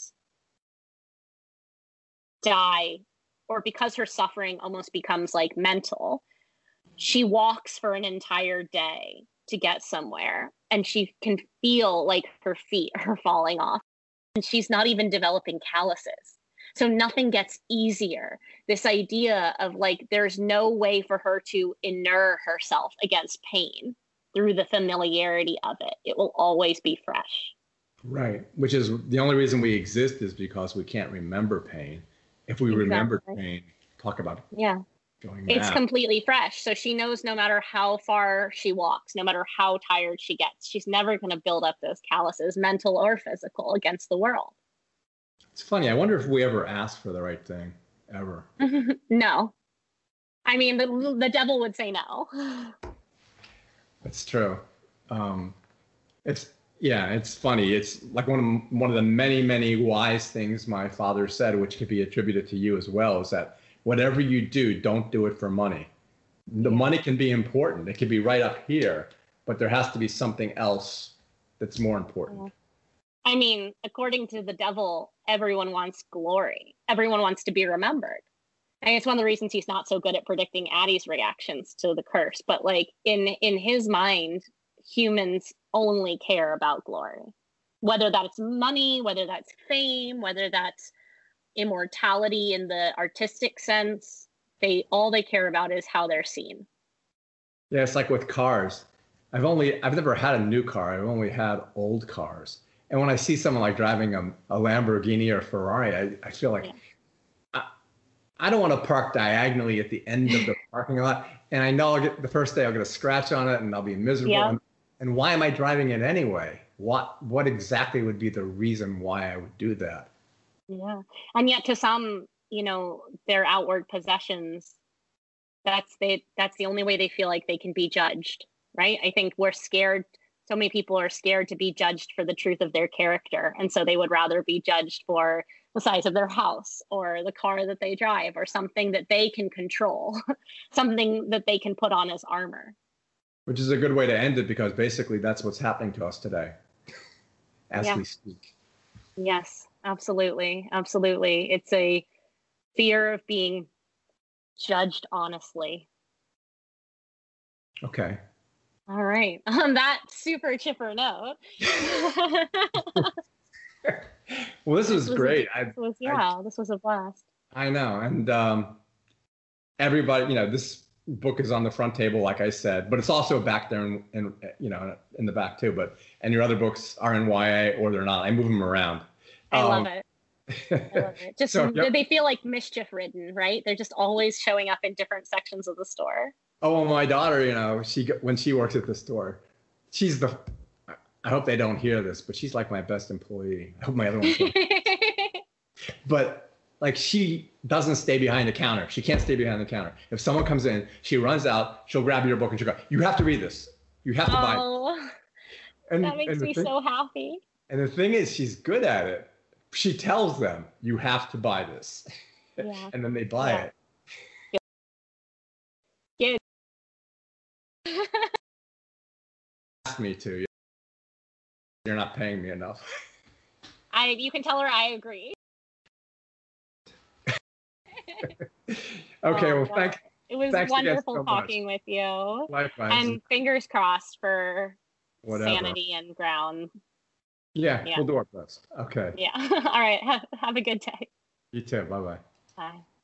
die, or because her suffering almost becomes like mental, she walks for an entire day to get somewhere, and she can feel like her feet are falling off, and she's not even developing calluses. So nothing gets easier. This idea of like, there's no way for her to inure herself against pain through the familiarity of it. It will always be fresh. Right. Which is the only reason we exist, is because we can't remember pain. If we remember pain, talk about going mad. It's completely fresh. So she knows no matter how far she walks, no matter how tired she gets, she's never going to build up those calluses, mental or physical, against the world. It's funny. I wonder if we ever asked for the right thing, ever. No. I mean, the devil would say no. That's true. It's funny. It's like one of the many, many wise things my father said, which could be attributed to you as well, is that whatever you do, don't do it for money. The money can be important. It can be right up here, but there has to be something else that's more important. I mean, according to the devil, everyone wants glory. Everyone wants to be remembered. And it's one of the reasons he's not so good at predicting Addie's reactions to the curse. But like in his mind, humans only care about glory, whether that's money, whether that's fame, whether that's immortality in the artistic sense. All they care about is how they're seen. Yeah, it's like with cars. I've never had a new car. I've only had old cars. And when I see someone like driving a Lamborghini or Ferrari, I feel like I don't want to park diagonally at the end of the parking lot. And I know the first day I'll get a scratch on it and I'll be miserable. Yeah. And why am I driving it anyway? What exactly would be the reason why I would do that? Yeah. And yet to some, their outward possessions, that's the only way they feel like they can be judged, right? I think we're scared. So many people are scared to be judged for the truth of their character. And so they would rather be judged for the size of their house or the car that they drive or something that they can control, something that they can put on as armor. Which is a good way to end it, because basically that's what's happening to us today as we speak. Yes, absolutely. Absolutely. It's a fear of being judged honestly. Okay. All right. On that super chipper note. Well, this was great. This was a blast. I know. And everybody, this book is on the front table, like I said, but it's also back there in the back too. And your other books are in YA or they're not. I move them around. I love it. I love it. Just they feel like mischief ridden, right? They're just always showing up in different sections of the store. Oh, well, my daughter, when she works at the store, she's I hope they don't hear this, but she's like my best employee. I hope my other ones don't. But like, she doesn't stay behind the counter. She can't stay behind the counter. If someone comes in, she runs out, she'll grab your book and she'll go, "You have to read this. You have to buy it." And that makes me so happy. And the thing is, she's good at it. She tells them, "You have to buy this." Yeah. And then they buy it. Yeah. Ask me to. You're not paying me enough. You can tell her I agree. Okay, well, thanks. It was wonderful talking with you. Likewise. And fingers crossed for sanity and ground. Yeah, we'll do our best. Okay. Yeah. All right. Have a good day. You too. Bye-bye. Bye.